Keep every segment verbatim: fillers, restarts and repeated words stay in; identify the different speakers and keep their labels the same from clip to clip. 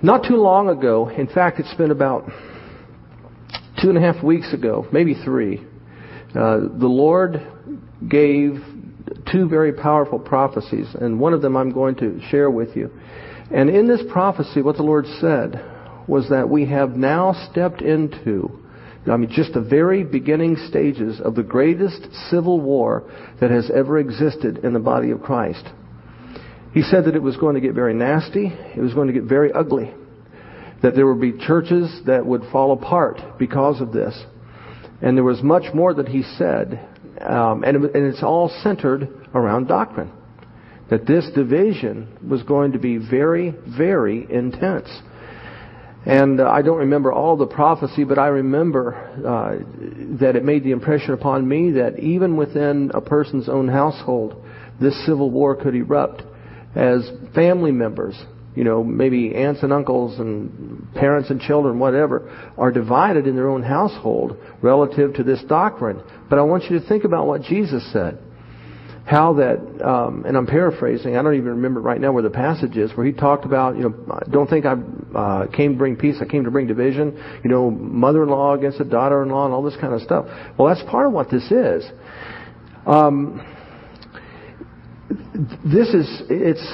Speaker 1: Not too long ago, in fact, it's been about two and a half weeks ago, maybe three, uh, the Lord gave two very powerful prophecies, and one of them I'm going to share with you. And in this prophecy, what the Lord said was that we have now stepped into, I mean, just the very beginning stages of the greatest civil war that has ever existed in the body of Christ. He said that it was going to get very nasty. It was going to get very ugly. That there would be churches that would fall apart because of this. And there was much more that he said. Um, and, it, and it's all centered around doctrine. That this division was going to be very, very intense. And uh, I don't remember all the prophecy, but I remember uh, that it made the impression upon me that even within a person's own household, this civil war could erupt. As family members, you know, maybe aunts and uncles and parents and children, whatever, are divided in their own household relative to this doctrine. But I want you to think about what Jesus said. How that, um, and I'm paraphrasing, I don't even remember right now where the passage is, where he talked about, you know, don't think I uh, came to bring peace, I came to bring division. You know, mother-in-law against a daughter-in-law and all this kind of stuff. Well, that's part of what this is. Um... This is, it's,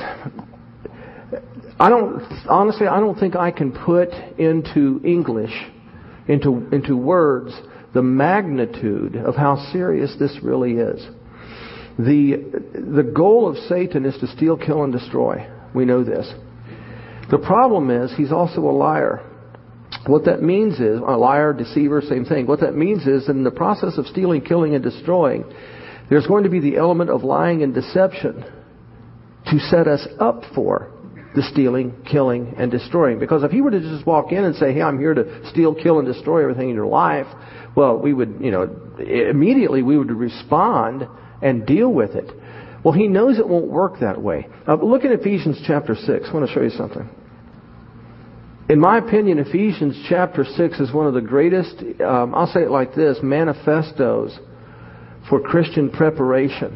Speaker 1: I don't, honestly, I don't think I can put into English, into, into words, the magnitude of how serious this really is. The, the goal of Satan is to steal, kill, and destroy. We know this. The problem is, he's also a liar. What that means is, a liar, deceiver, same thing. What that means is, in the process of stealing, killing, and destroying, there's going to be the element of lying and deception to set us up for the stealing, killing, and destroying. Because if he were to just walk in and say, hey, I'm here to steal, kill, and destroy everything in your life, well, we would, you know, immediately we would respond and deal with it. Well, he knows it won't work that way. Uh, look at Ephesians chapter six. I want to show you something. In my opinion, Ephesians chapter six is one of the greatest, um, I'll say it like this, manifestos for Christian preparation.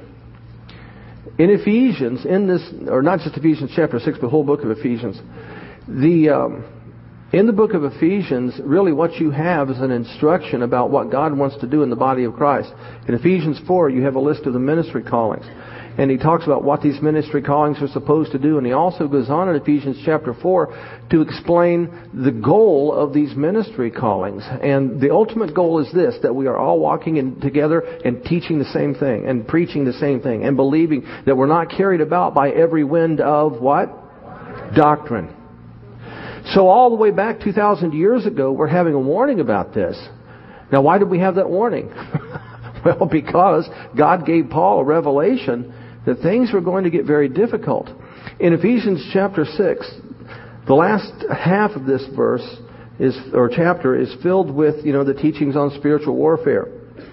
Speaker 1: In Ephesians, in this, or not just Ephesians chapter six, but the whole book of Ephesians, the um, in the book of Ephesians, really what you have is an instruction about what God wants to do in the body of Christ. In Ephesians four, you have a list of the ministry callings. And he talks about what these ministry callings are supposed to do. And he also goes on in Ephesians chapter four to explain the goal of these ministry callings. And the ultimate goal is this, that we are all walking in together and teaching the same thing and preaching the same thing and believing that we're not carried about by every wind of what? Doctrine. So all the way back two thousand years ago, we're having a warning about this. Now, why did we have that warning? Well, because God gave Paul a revelation that things were going to get very difficult. In Ephesians chapter six, the last half of this verse is, or chapter is filled with, you know, the teachings on spiritual warfare.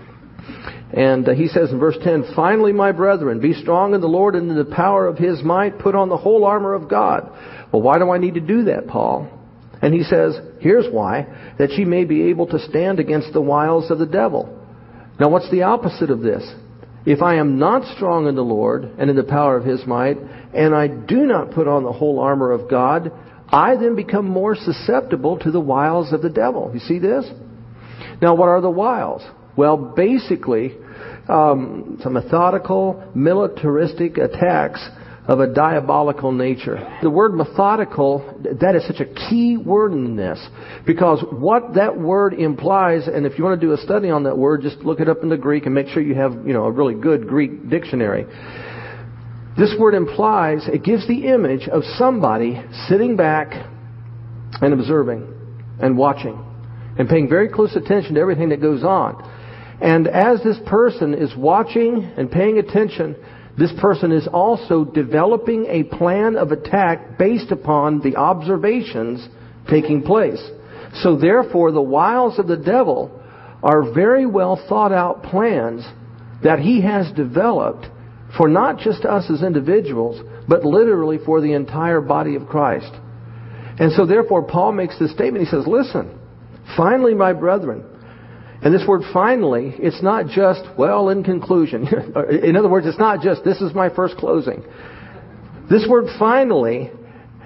Speaker 1: And uh, he says in verse ten, finally, my brethren, be strong in the Lord and in the power of His might. Put on the whole armor of God. Well, why do I need to do that, Paul? And he says, here's why, that ye may be able to stand against the wiles of the devil. Now, what's the opposite of this? If I am not strong in the Lord and in the power of His might, and I do not put on the whole armor of God, I then become more susceptible to the wiles of the devil. You see this? Now, what are the wiles? Well, basically, um, some methodical, militaristic attacks of a diabolical nature. The word methodical, that is such a key word in this. Because what that word implies, and if you want to do a study on that word, just look it up in the Greek and make sure you have, you know, a really good Greek dictionary. This word implies, it gives the image of somebody sitting back and observing and watching and paying very close attention to everything that goes on. And as this person is watching and paying attention, this person is also developing a plan of attack based upon the observations taking place. So therefore, the wiles of the devil are very well thought out plans that he has developed for not just us as individuals, but literally for the entire body of Christ. And so therefore, Paul makes this statement. He says, listen, finally, my brethren. And this word finally, it's not just, well, in conclusion. In other words, it's not just, this is my first closing. This word finally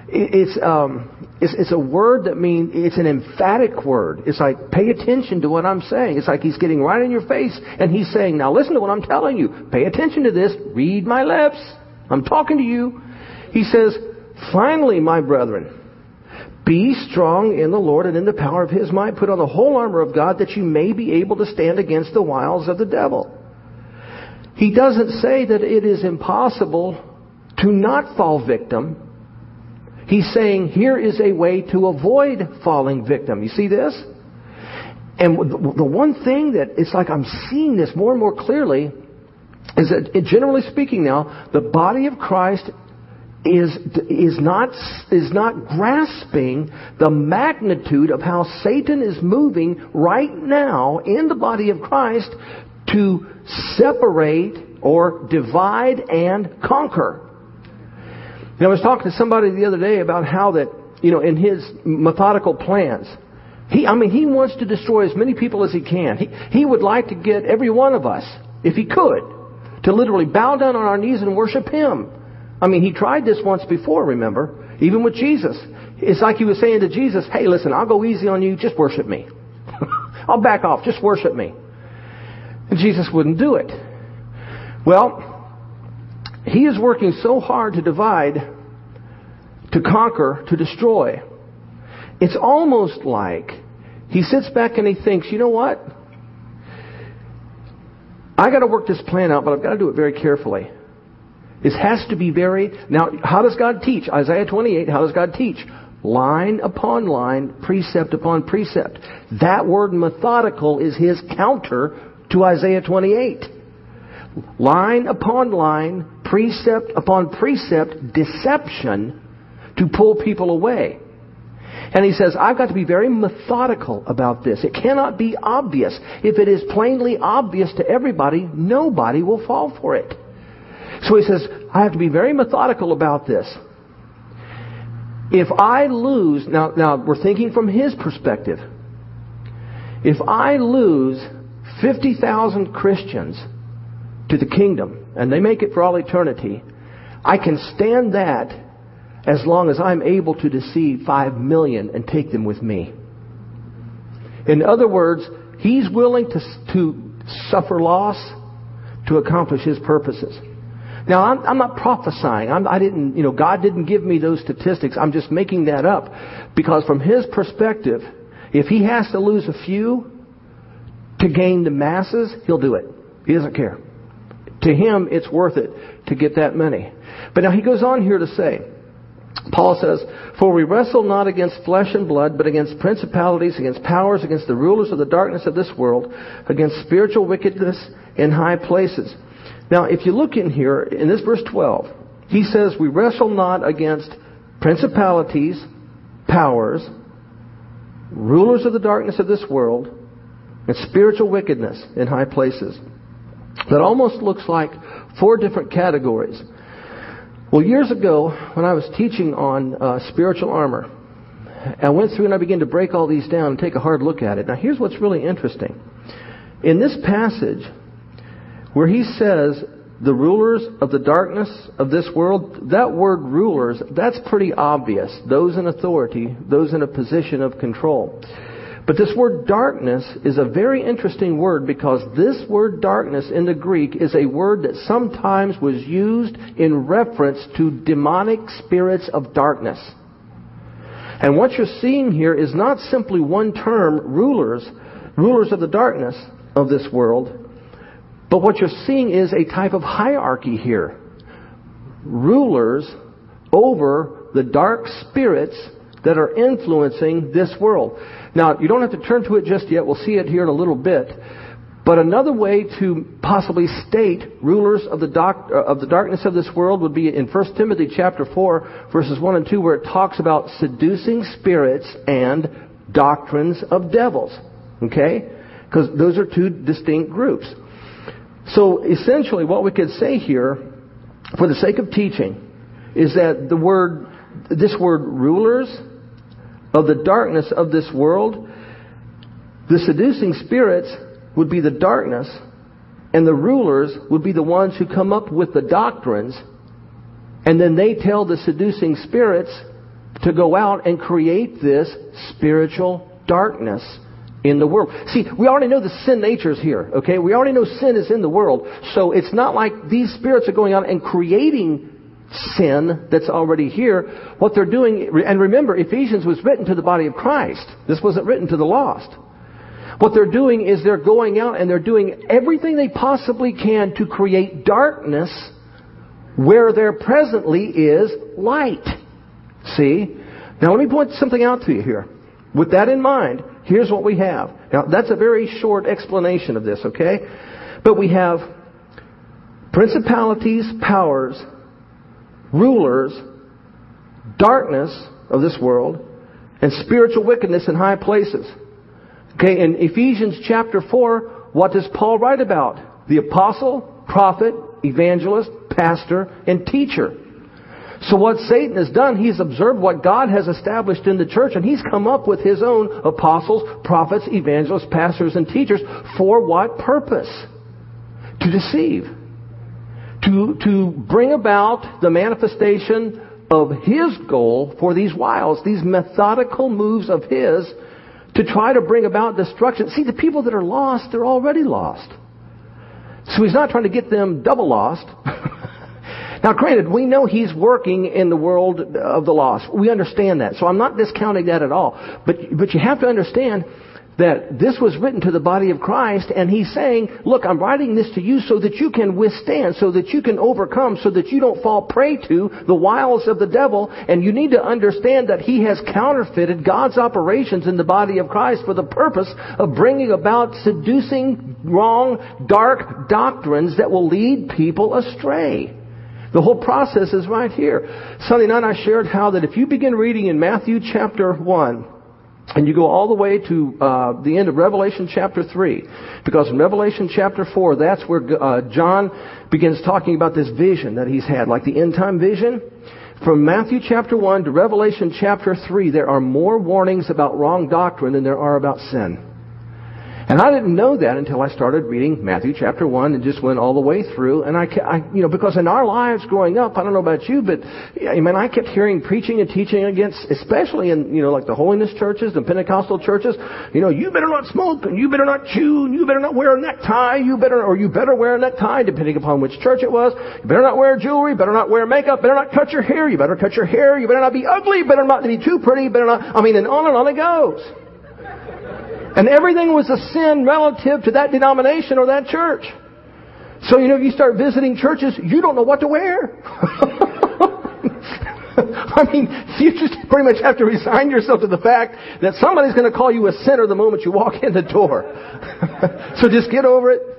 Speaker 1: It's, um, it's, it's a word that means, it's an emphatic word. It's like, pay attention to what I'm saying. It's like he's getting right in your face and he's saying, now listen to what I'm telling you. Pay attention to this. Read my lips. I'm talking to you. He says, finally, my brethren, be strong in the Lord and in the power of His might. Put on the whole armor of God that you may be able to stand against the wiles of the devil. He doesn't say that it is impossible to not fall victim. He's saying here is a way to avoid falling victim. You see this? And the one thing that it's like I'm seeing this more and more clearly is that, generally speaking now, the body of Christ is is not is not grasping the magnitude of how Satan is moving right now in the body of Christ to separate or divide and conquer. You know, I was talking to somebody the other day about how that, you know, in his methodical plans, he, I mean, he wants to destroy as many people as he can. He, he would like to get every one of us, if he could, to literally bow down on our knees and worship him. I mean, he tried this once before, remember? Even with Jesus. It's like he was saying to Jesus, hey, listen, I'll go easy on you, just worship me. I'll back off, just worship me. And Jesus wouldn't do it. Well, he is working so hard to divide, to conquer, to destroy. It's almost like he sits back and he thinks, you know what? I got to work this plan out, but I've got to do it very carefully. It has to be very... Now, how does God teach? Isaiah twenty-eight, how does God teach? Line upon line, precept upon precept. That word methodical is his counter to Isaiah twenty-eight. Line upon line, precept upon precept, deception to pull people away. And he says, I've got to be very methodical about this. It cannot be obvious. If it is plainly obvious to everybody, nobody will fall for it. So he says, I have to be very methodical about this. If I lose, now, now we're thinking from his perspective. If I lose fifty thousand Christians to the kingdom, and they make it for all eternity, I can stand that as long as I'm able to deceive five million and take them with me. In other words, he's willing to, to suffer loss to accomplish his purposes. Now, I'm, I'm not prophesying. I'm, I didn't, you know, God didn't give me those statistics. I'm just making that up because from his perspective, if he has to lose a few to gain the masses, he'll do it. He doesn't care. To him, it's worth it to get that many. But now he goes on here to say, Paul says, for we wrestle not against flesh and blood, but against principalities, against powers, against the rulers of the darkness of this world, against spiritual wickedness in high places. Now, if you look in here, in this verse twelve, he says, we wrestle not against principalities, powers, rulers of the darkness of this world, and spiritual wickedness in high places. That almost looks like four different categories. Well, years ago, when I was teaching on uh, spiritual armor, I went through and I began to break all these down and take a hard look at it. Now, here's what's really interesting. In this passage, where he says, the rulers of the darkness of this world, that word rulers, that's pretty obvious. Those in authority, those in a position of control. But this word darkness is a very interesting word because this word darkness in the Greek is a word that sometimes was used in reference to demonic spirits of darkness. And what you're seeing here is not simply one term, rulers, rulers of the darkness of this world, but what you're seeing is a type of hierarchy here. Rulers over the dark spirits that are influencing this world. Now, you don't have to turn to it just yet. We'll see it here in a little bit. But another way to possibly state rulers of the, doc, of the darkness of this world would be in First Timothy chapter four, verses one and two, where it talks about seducing spirits and doctrines of devils. Okay? Because those are two distinct groups. So essentially what we could say here, for the sake of teaching, is that the word, this word rulers of the darkness of this world, the seducing spirits would be the darkness, and the rulers would be the ones who come up with the doctrines, and then they tell the seducing spirits to go out and create this spiritual darkness in the world. See, we already know the sin nature is here, okay? We already know sin is in the world. So it's not like these spirits are going out and creating sin that's already here. What they're doing, and remember, Ephesians was written to the body of Christ. This wasn't written to the lost. What they're doing is they're going out and they're doing everything they possibly can to create darkness where there presently is light. See? Now let me point something out to you here. With that in mind, here's what we have. Now that's a very short explanation of this, okay? But we have principalities, powers, rulers, darkness of this world, and spiritual wickedness in high places. Okay, in Ephesians chapter four, what does Paul write about? The apostle, prophet, evangelist, pastor, and teacher. So what Satan has done, he's observed what God has established in the church, and he's come up with his own apostles, prophets, evangelists, pastors, and teachers. For what purpose? To deceive. To, to bring about the manifestation of his goal for these wiles, these methodical moves of his to try to bring about destruction. See, the people that are lost, they're already lost. So he's not trying to get them double lost. Now, granted, we know he's working in the world of the lost. We understand that. So I'm not discounting that at all. But, but you have to understand that this was written to the body of Christ, and he's saying, look, I'm writing this to you so that you can withstand, so that you can overcome, so that you don't fall prey to the wiles of the devil. And you need to understand that he has counterfeited God's operations in the body of Christ for the purpose of bringing about seducing, wrong, dark doctrines that will lead people astray. The whole process is right here. Sunday night I shared how that if you begin reading in Matthew chapter one, and you go all the way to uh, the end of Revelation chapter three. Because in Revelation chapter four, that's where uh, John begins talking about this vision that he's had, like the end time vision. From Matthew chapter one to Revelation chapter three, there are more warnings about wrong doctrine than there are about sin. And I didn't know that until I started reading Matthew chapter one and just went all the way through. And I, I, you know, because in our lives growing up, I don't know about you, but I mean, I kept hearing preaching and teaching against, especially in, you know, like the holiness churches, the Pentecostal churches. You know, you better not smoke, and you better not chew, and you better not wear a necktie, you better, or you better wear a necktie, depending upon which church it was. You better not wear jewelry, better not wear makeup, better not cut your hair, you better cut your hair, you better not be ugly, better not be too pretty, better not, I mean, and on and on it goes. And everything was a sin relative to that denomination or that church. So, you know, if you start visiting churches, you don't know what to wear. I mean, you just pretty much have to resign yourself to the fact that somebody's going to call you a sinner the moment you walk in the door. So just get over it.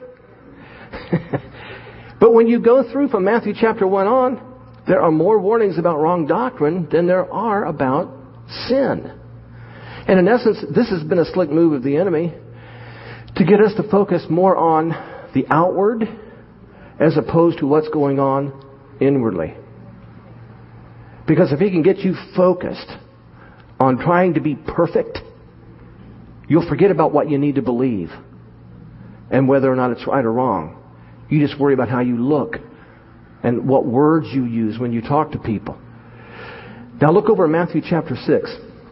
Speaker 1: But when you go through from Matthew chapter one on, there are more warnings about wrong doctrine than there are about sin. And in essence, this has been a slick move of the enemy to get us to focus more on the outward as opposed to what's going on inwardly. Because if he can get you focused on trying to be perfect, you'll forget about what you need to believe and whether or not it's right or wrong. You just worry about how you look and what words you use when you talk to people. Now look over in Matthew chapter six.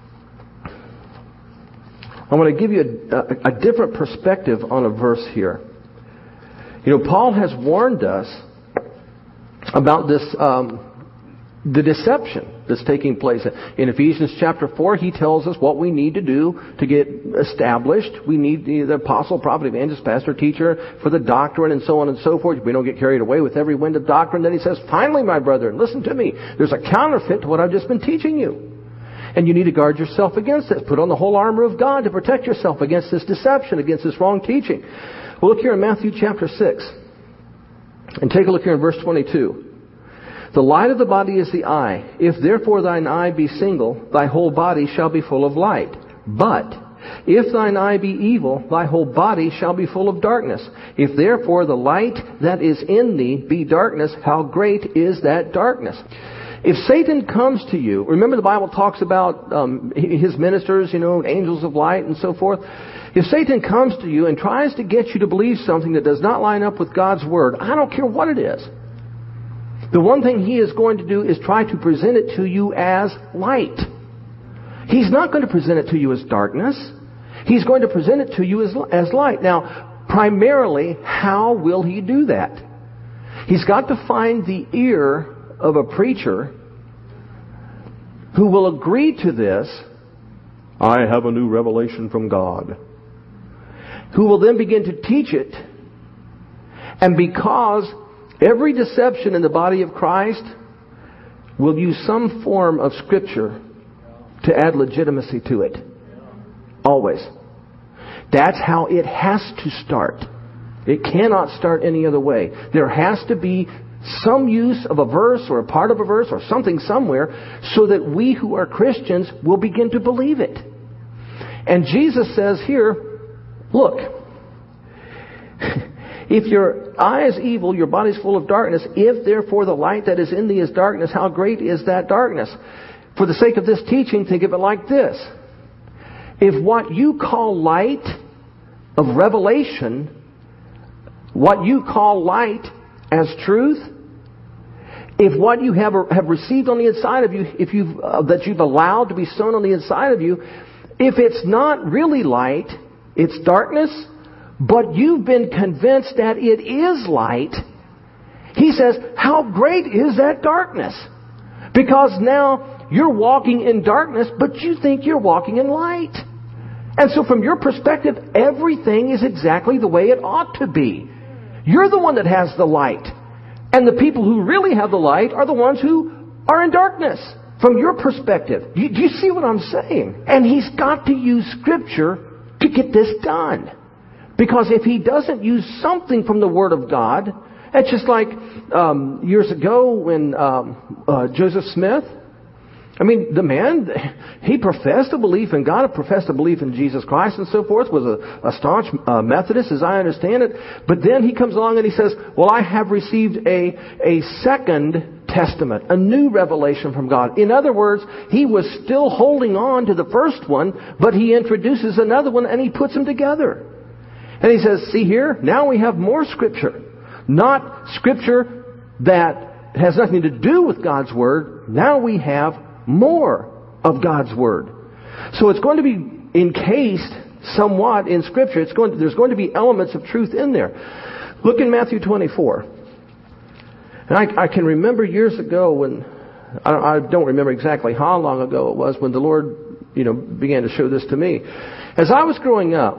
Speaker 1: I want to give you a, a, a different perspective on a verse here. You know, Paul has warned us about this, um, the deception that's taking place. In Ephesians chapter four, he tells us what we need to do to get established. We need the, the apostle, prophet, evangelist, pastor, teacher for the doctrine and so on and so forth. We don't get carried away with every wind of doctrine. Then he says, finally, my brethren, listen to me. There's a counterfeit to what I've just been teaching you. And you need to guard yourself against this. Put on the whole armor of God to protect yourself against this deception, against this wrong teaching. Well, look here in Matthew chapter six. And take a look here in verse twenty-two. The light of the body is the eye. If therefore thine eye be single, thy whole body shall be full of light. But if thine eye be evil, thy whole body shall be full of darkness. If therefore the light that is in thee be darkness, how great is that darkness? If Satan comes to you, remember the Bible talks about um, his ministers, you know, angels of light and so forth. If Satan comes to you and tries to get you to believe something that does not line up with God's Word, I don't care what it is. The one thing he is going to do is try to present it to you as light. He's not going to present it to you as darkness. He's going to present it to you as, as light. Now, primarily, how will He do that? He's got to find the ear of a preacher who will agree to this. I have a new revelation from God. Who will then begin to teach it. And because every deception in the body of Christ will use some form of Scripture to add legitimacy to it. Always. That's how it has to start. It cannot start any other way. There has to be some use of a verse or a part of a verse or something somewhere so that we who are Christians will begin to believe it. And Jesus says here, look, if your eye is evil, your body is full of darkness. If therefore the light that is in thee is darkness, how great is that darkness? For the sake of this teaching, think of it like this. If what you call light of revelation, what you call light as truth, if what you have have received on the inside of you, if you've uh, that you've allowed to be sown on the inside of you, if it's not really light, it's darkness, but you've been convinced that it is light, He says, how great is that darkness? Because now you're walking in darkness, but you think you're walking in light. And so from your perspective, everything is exactly the way it ought to be. You're the one that has the light. And the people who really have the light are the ones who are in darkness. From your perspective. Do you, do you see what I'm saying? And He's got to use Scripture to get this done. Because if He doesn't use something from the Word of God, it's just like um, years ago when um, uh, Joseph Smith, I mean, the man, he professed a belief in God, professed a belief in Jesus Christ and so forth, was a, a staunch uh, Methodist as I understand it. But then he comes along and he says, well, I have received a, a second testament, a new revelation from God. In other words, he was still holding on to the first one, but he introduces another one and he puts them together. And he says, see here, now we have more Scripture. Not Scripture that has nothing to do with God's Word. Now we have more of God's Word. So it's going to be encased somewhat in Scripture. It's going to, there's going to be elements of truth in there. Look in Matthew twenty-four. And I, I can remember years ago when, I, I don't remember exactly how long ago it was, when the Lord, you know, began to show this to me. As I was growing up,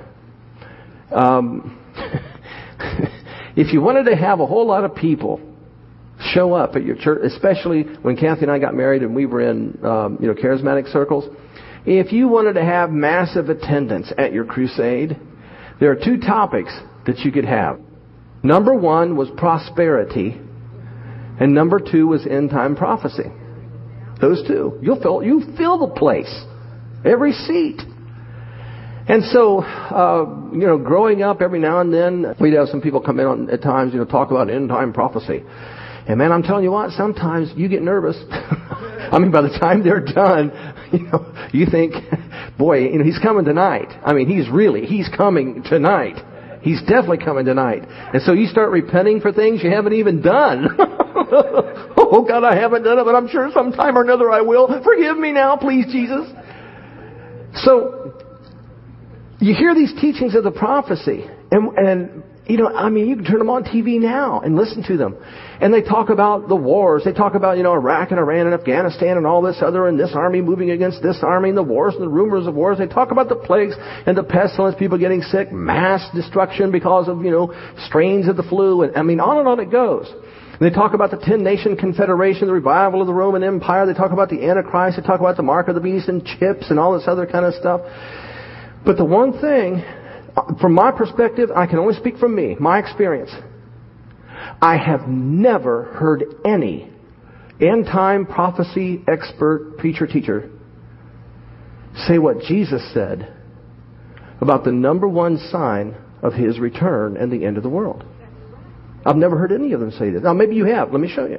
Speaker 1: um, if you wanted to have a whole lot of people show up at your church, especially when Kathy and I got married and we were in, um, you know, charismatic circles. If you wanted to have massive attendance at your crusade, there are two topics that you could have. Number one was prosperity, and number two was end-time prophecy. Those two. You'll fill, you fill the place. Every seat. And so, uh, you know, growing up every now and then, we'd have some people come in on, at times, you know, talk about end-time prophecy. And man, I'm telling you what, sometimes you get nervous. I mean, by the time they're done, you know, you think, boy, you know, he's coming tonight. I mean, he's really, he's coming tonight. He's definitely coming tonight. And so you start repenting for things you haven't even done. Oh God, I haven't done it, but I'm sure sometime or another I will. Forgive me now, please, Jesus. So, you hear these teachings of the prophecy, and, and you know, I mean, you can turn them on T V now and listen to them. And they talk about the wars. They talk about, you know, Iraq and Iran and Afghanistan and all this other, and this army moving against this army, and the wars and the rumors of wars. They talk about the plagues and the pestilence, people getting sick, mass destruction because of, you know, strains of the flu, and I mean, on and on it goes. And they talk about the ten-nation confederation, the revival of the Roman Empire. They talk about the Antichrist. They talk about the mark of the beast and chips and all this other kind of stuff. But the one thing, from my perspective, I can only speak from me, my experience. I have never heard any end-time prophecy expert, preacher, teacher say what Jesus said about the number one sign of His return and the end of the world. I've never heard any of them say that. Now, maybe you have. Let me show you.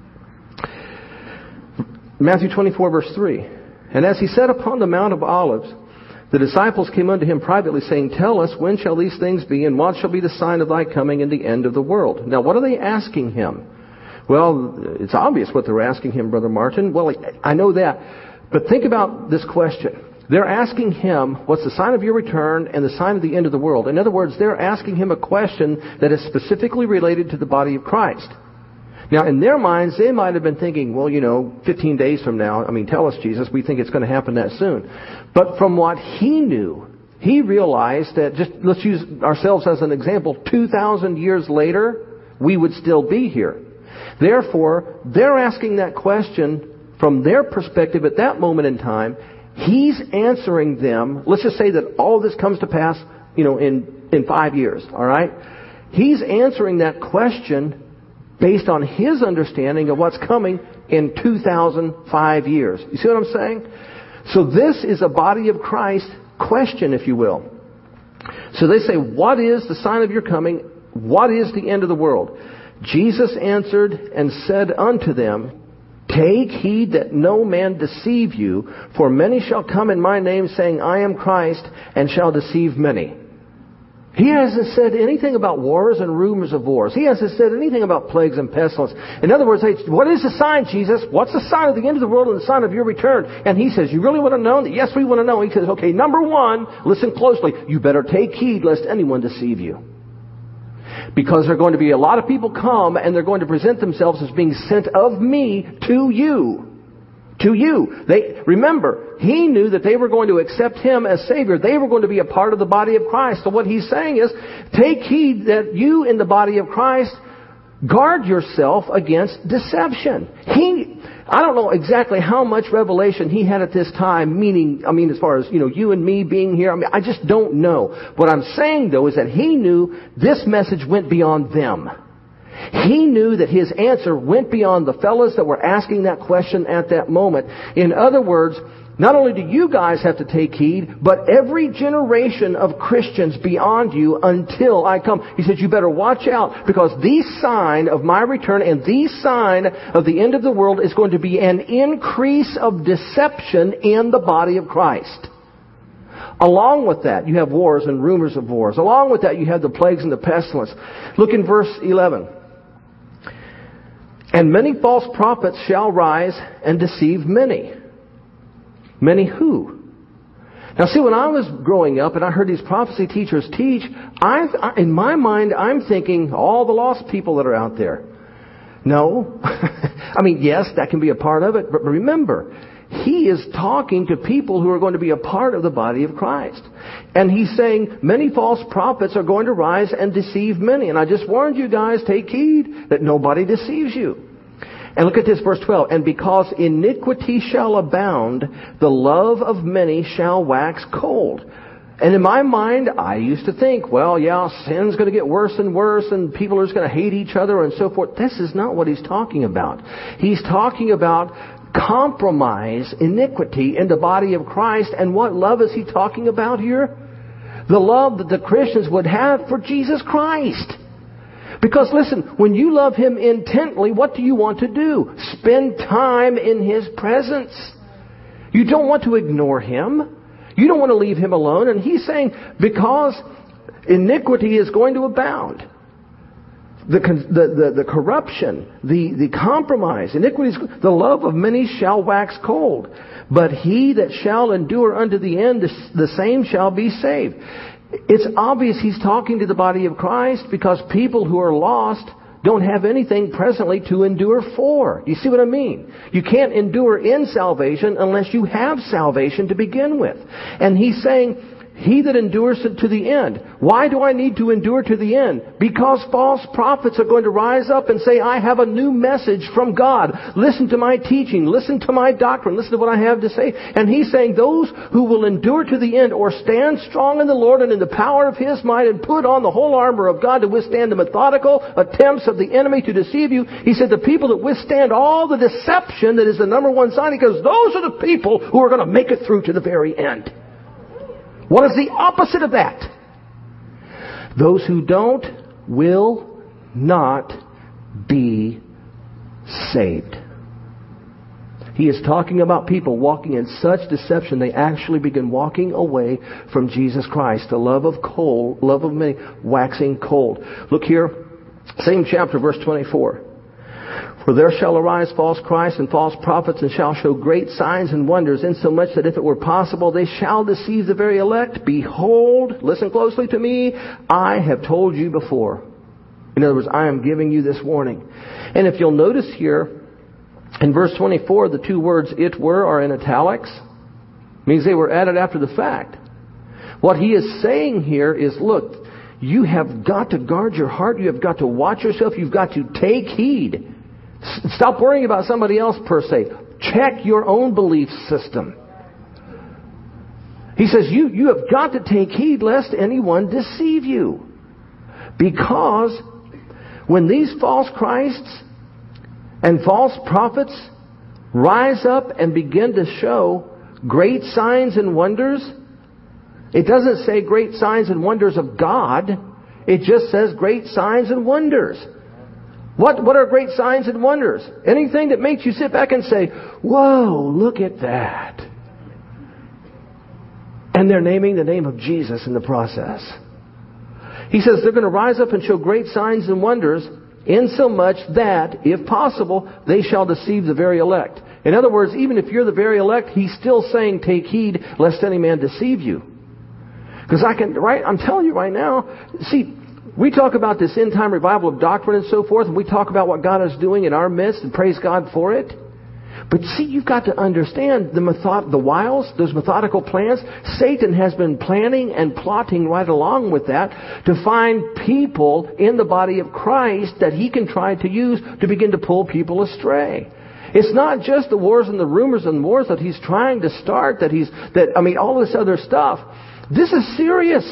Speaker 1: Matthew twenty-four, verse three. And as He sat upon the Mount of Olives, the disciples came unto Him privately, saying, Tell us, when shall these things be, and what shall be the sign of Thy coming and the end of the world? Now, what are they asking Him? Well, it's obvious what they're asking Him, Brother Martin. Well, I know that. But think about this question. They're asking him, what's the sign of your return and the sign of the end of the world? In other words, they're asking him a question that is specifically related to the body of Christ. Now, in their minds, they might have been thinking, well, you know, fifteen days from now, I mean, tell us, Jesus, we think it's going to happen that soon. But from what he knew, he realized that, just let's use ourselves as an example, two thousand years later, we would still be here. Therefore, they're asking that question from their perspective at that moment in time. He's answering them. Let's just say that all this comes to pass, you know, in, in five years, all right? He's answering that question based on his understanding of what's coming in two thousand five years. You see what I'm saying? So this is a body of Christ question, if you will. So they say, what is the sign of your coming? What is the end of the world? Jesus answered and said unto them, take heed that no man deceive you, for many shall come in my name, saying, I am Christ, and shall deceive many. He hasn't said anything about wars and rumors of wars. He hasn't said anything about plagues and pestilence. In other words, hey, what is the sign, Jesus? What's the sign of the end of the world and the sign of your return? And he says, you really want to know? Yes, we want to know. He says, okay, number one, listen closely. You better take heed lest anyone deceive you. Because there are going to be a lot of people come and they're going to present themselves as being sent of me to you. To you. They, remember, he knew that they were going to accept him as Savior. They were going to be a part of the body of Christ. So what he's saying is, take heed that you in the body of Christ guard yourself against deception. He, I don't know exactly how much revelation he had at this time, meaning, I mean, as far as, you know, you and me being here, I mean, I just don't know. What I'm saying, though, is that he knew this message went beyond them. He knew that his answer went beyond the fellas that were asking that question at that moment. In other words, not only do you guys have to take heed, but every generation of Christians beyond you until I come. He said, you better watch out, because the sign of my return and the sign of the end of the world is going to be an increase of deception in the body of Christ. Along with that, you have wars and rumors of wars. Along with that, you have the plagues and the pestilence. Look in verse eleven. And many false prophets shall rise and deceive many. Many who? Now see, when I was growing up and I heard these prophecy teachers teach, I, I, in my mind, I'm thinking all the lost people that are out there. No. I mean, yes, that can be a part of it. But remember, he is talking to people who are going to be a part of the body of Christ. And he's saying many false prophets are going to rise and deceive many. And I just warned you guys, take heed that nobody deceives you. And look at this, verse twelve. And because iniquity shall abound, the love of many shall wax cold. And in my mind, I used to think, well, yeah, sin's going to get worse and worse and people are just going to hate each other and so forth. This is not what he's talking about. He's talking about compromise, iniquity in the body of Christ. And what love is he talking about here? The love that the Christians would have for Jesus Christ. Because listen, when you love him intently, what do you want to do? Spend time in his presence. You don't want to ignore him. You don't want to leave him alone. And he's saying, because iniquity is going to abound. The, the, the, the corruption, the, the compromise, iniquity, the love of many shall wax cold. But he that shall endure unto the end, the, the same shall be saved. It's obvious he's talking to the body of Christ because people who are lost don't have anything presently to endure for. You see what I mean? You can't endure in salvation unless you have salvation to begin with. And he's saying, he that endures to the end. Why do I need to endure to the end? Because false prophets are going to rise up and say, I have a new message from God. Listen to my teaching. Listen to my doctrine. Listen to what I have to say. And he's saying those who will endure to the end or stand strong in the Lord and in the power of his might and put on the whole armor of God to withstand the methodical attempts of the enemy to deceive you. He said the people that withstand all the deception that is the number one sign, because those are the people who are going to make it through to the very end. What is the opposite of that? Those who don't will not be saved. He is talking about people walking in such deception they actually begin walking away from Jesus Christ. The love of cold, love of many waxing cold. Look here, same chapter, verse twenty-four. For there shall arise false Christs and false prophets, and shall show great signs and wonders, insomuch that if it were possible, they shall deceive the very elect. Behold, listen closely to me, I have told you before. In other words, I am giving you this warning. And if you'll notice here, in verse twenty-four, the two words "it were" are in italics. It means they were added after the fact. What he is saying here is, look, you have got to guard your heart. You have got to watch yourself. You've got to take heed. Stop worrying about somebody else per se. Check your own belief system. He says you, you have got to take heed lest anyone deceive you. Because when these false Christs and false prophets rise up and begin to show great signs and wonders, it doesn't say great signs and wonders of God. It just says great signs and wonders. What, what are great signs and wonders? Anything that makes you sit back and say, whoa, look at that. And they're naming the name of Jesus in the process. He says they're going to rise up and show great signs and wonders, insomuch that, if possible, they shall deceive the very elect. In other words, even if you're the very elect, he's still saying, take heed lest any man deceive you. Because I can, right, I'm telling you right now, see, we talk about this end time revival of doctrine and so forth, and we talk about what God is doing in our midst, and praise God for it. But see, you've got to understand the method, the wiles, those methodical plans. Satan has been planning and plotting right along with that to find people in the body of Christ that he can try to use to begin to pull people astray. It's not just the wars and the rumors and wars that he's trying to start, that he's, that, I mean, all this other stuff. This is serious.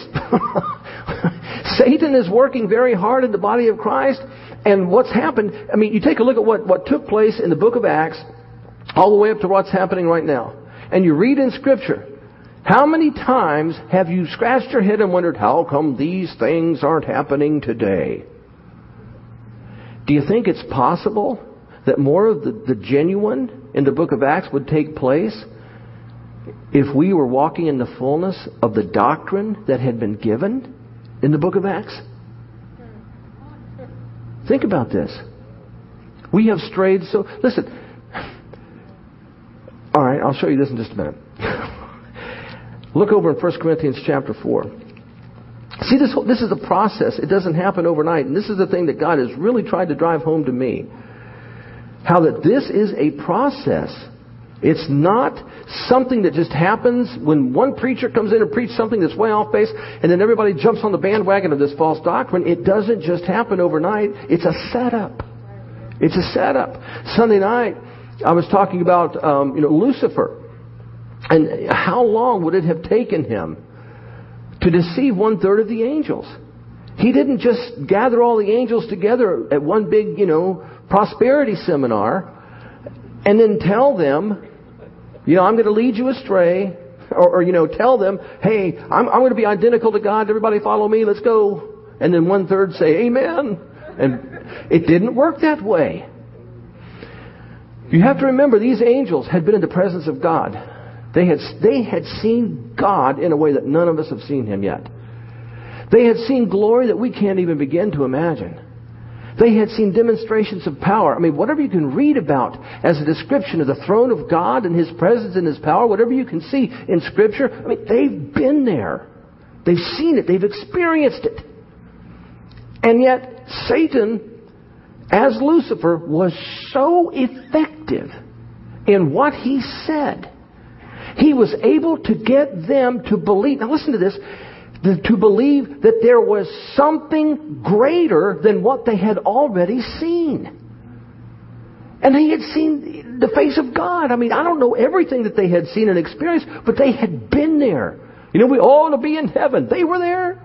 Speaker 1: Satan is working very hard in the body of Christ. And what's happened, I mean, you take a look at what, what took place in the book of Acts, all the way up to what's happening right now. And you read in Scripture, how many times have you scratched your head and wondered, how come these things aren't happening today? Do you think it's possible that more of the, the genuine in the book of Acts would take place if we were walking in the fullness of the doctrine that had been given in the book of Acts? Think about this. We have strayed so... Listen. All right, I'll show you this in just a minute. Look over in First Corinthians chapter four. See, this, this is a process. It doesn't happen overnight. And this is the thing that God has really tried to drive home to me. How that this is a process. It's not something that just happens when one preacher comes in and preaches something that's way off base, and then everybody jumps on the bandwagon of this false doctrine. It doesn't just happen overnight. It's a setup. It's a setup. Sunday night, I was talking about um, you know Lucifer, and how long would it have taken him to deceive one third of the angels? He didn't just gather all the angels together at one big you know prosperity seminar and then tell them, you know, I'm going to lead you astray, or, or you know, tell them, hey, I'm, I'm going to be identical to God. Everybody follow me. Let's go. And then one third say, amen. And it didn't work that way. You have to remember, these angels had been in the presence of God. They had, they had seen God in a way that none of us have seen Him yet. They had seen glory that we can't even begin to imagine. They had seen demonstrations of power. I mean, whatever you can read about as a description of the throne of God and His presence and His power, whatever you can see in Scripture, I mean, they've been there. They've seen it. They've experienced it. And yet, Satan, as Lucifer, was so effective in what he said. He was able to get them to believe. Now listen to this. To believe that there was something greater than what they had already seen. And they had seen the face of God. I mean, I don't know everything that they had seen and experienced, but they had been there. You know, we all want to be in heaven. They were there.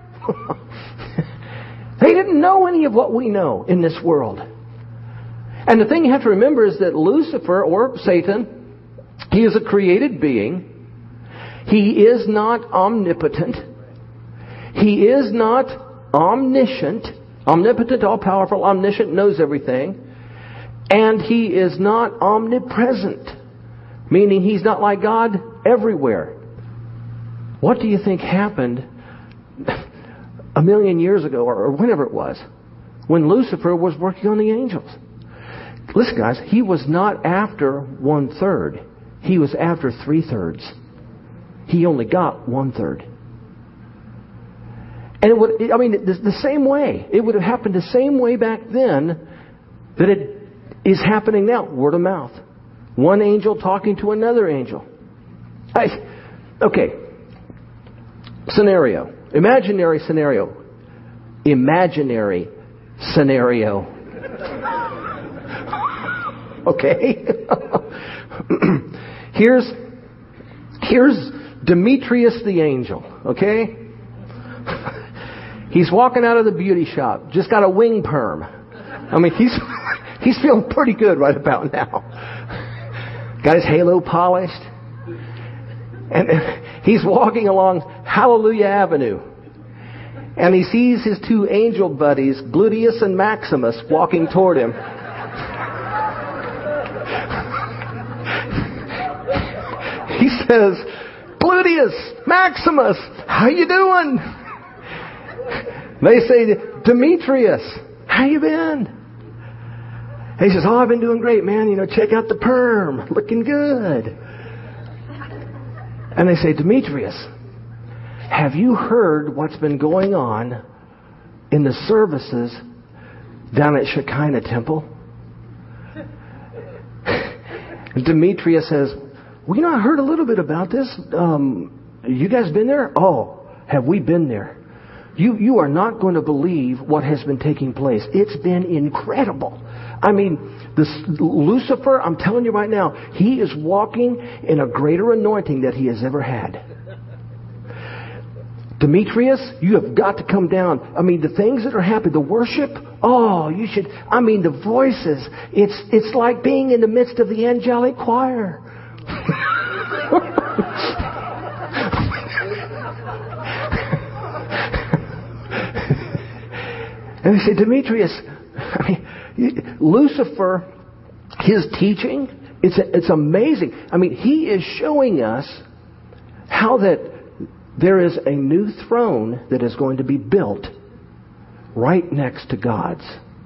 Speaker 1: They didn't know any of what we know in this world. And the thing you have to remember is that Lucifer, or Satan, he is a created being. He is not omnipotent. He is not omniscient. Omnipotent, all-powerful, omniscient, knows everything. And He is not omnipresent. Meaning He's not like God everywhere. What do you think happened a million years ago, or whenever it was, when Lucifer was working on the angels? listen guys, he was not after one third. He was after three thirds. He only got one third. And it would, I mean, the, the same way. It would have happened the same way back then that it is happening now. Word of mouth. One angel talking to another angel. I, okay. Scenario. Imaginary scenario. Imaginary scenario. Okay? here's, here's Demetrius the angel. Okay? He's walking out of the beauty shop. Just got a wing perm. I mean, he's he's feeling pretty good right about now. Got his halo polished. And he's walking along Hallelujah Avenue. And he sees his two angel buddies, Gluteus and Maximus, walking toward him. He says, Gluteus, Maximus, how you doing? They say, Demetrius, how you been? He says, oh, I've been doing great, man. You know, check out the perm. Looking good. And they say, Demetrius, have you heard what's been going on in the services down at Shekinah Temple? And Demetrius says, well, you know, I heard a little bit about this. Um, you guys been there? Oh, have we been there? You you are not going to believe what has been taking place. It's been incredible. I mean, this Lucifer, I'm telling you right now, he is walking in a greater anointing that he has ever had. Demetrius, you have got to come down. I mean, the things that are happening, the worship, oh, you should, I mean, the voices, it's it's like being in the midst of the angelic choir. And they say, Demetrius, I mean, Lucifer, his teaching, it's it's amazing. I mean, he is showing us how that there is a new throne that is going to be built right next to God's.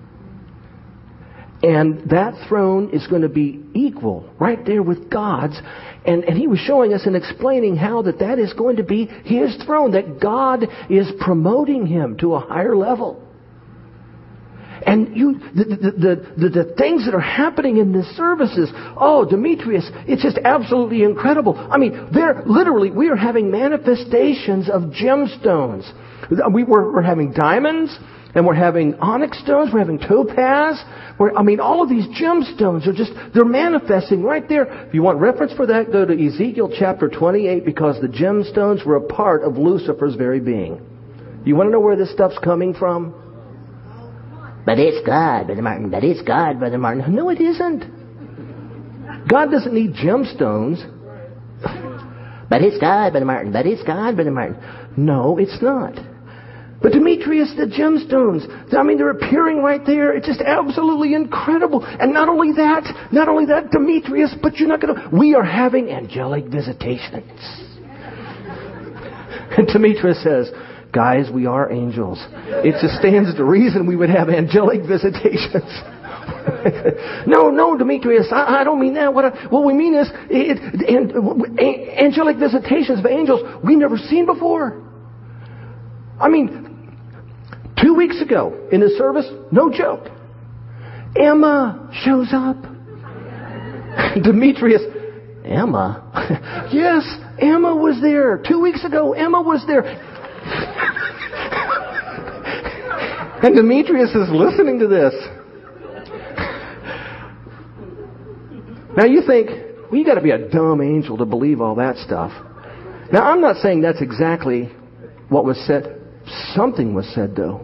Speaker 1: And that throne is going to be equal right there with God's. And, and he was showing us and explaining how that that is going to be his throne, that God is promoting him to a higher level. And you, the, the, the, the, the things that are happening in the services, oh, Demetrius, it's just absolutely incredible. I mean, they're literally, we are having manifestations of gemstones. We were, we're having diamonds, and we're having onyx stones, we're having topaz. We're, I mean, all of these gemstones are just, they're manifesting right there. If you want reference for that, go to Ezekiel chapter twenty-eight, because the gemstones were a part of Lucifer's very being. You want to know where this stuff's coming from? But it's God, Brother Martin. But it's God, Brother Martin. No, it isn't. God doesn't need gemstones. But it's God, Brother Martin. But it's God, Brother Martin. No, it's not. But Demetrius, the gemstones, I mean, they're appearing right there. It's just absolutely incredible. And not only that, not only that, Demetrius, but you're not going to... We are having angelic visitations. And Demetrius says, guys, we are angels. It just stands to reason we would have angelic visitations. no, no, Demetrius, I, I don't mean that. What, I, what we mean is it, and, angelic visitations of angels we never seen before. I mean, two weeks ago in the service, no joke, Emma shows up. Demetrius, Emma? Yes, Emma was there. Two weeks ago, Emma was there. And Demetrius is listening to this. Now you think, well, you got to be a dumb angel to believe all that stuff. Now I'm not saying that's exactly what was said. Something was said, though,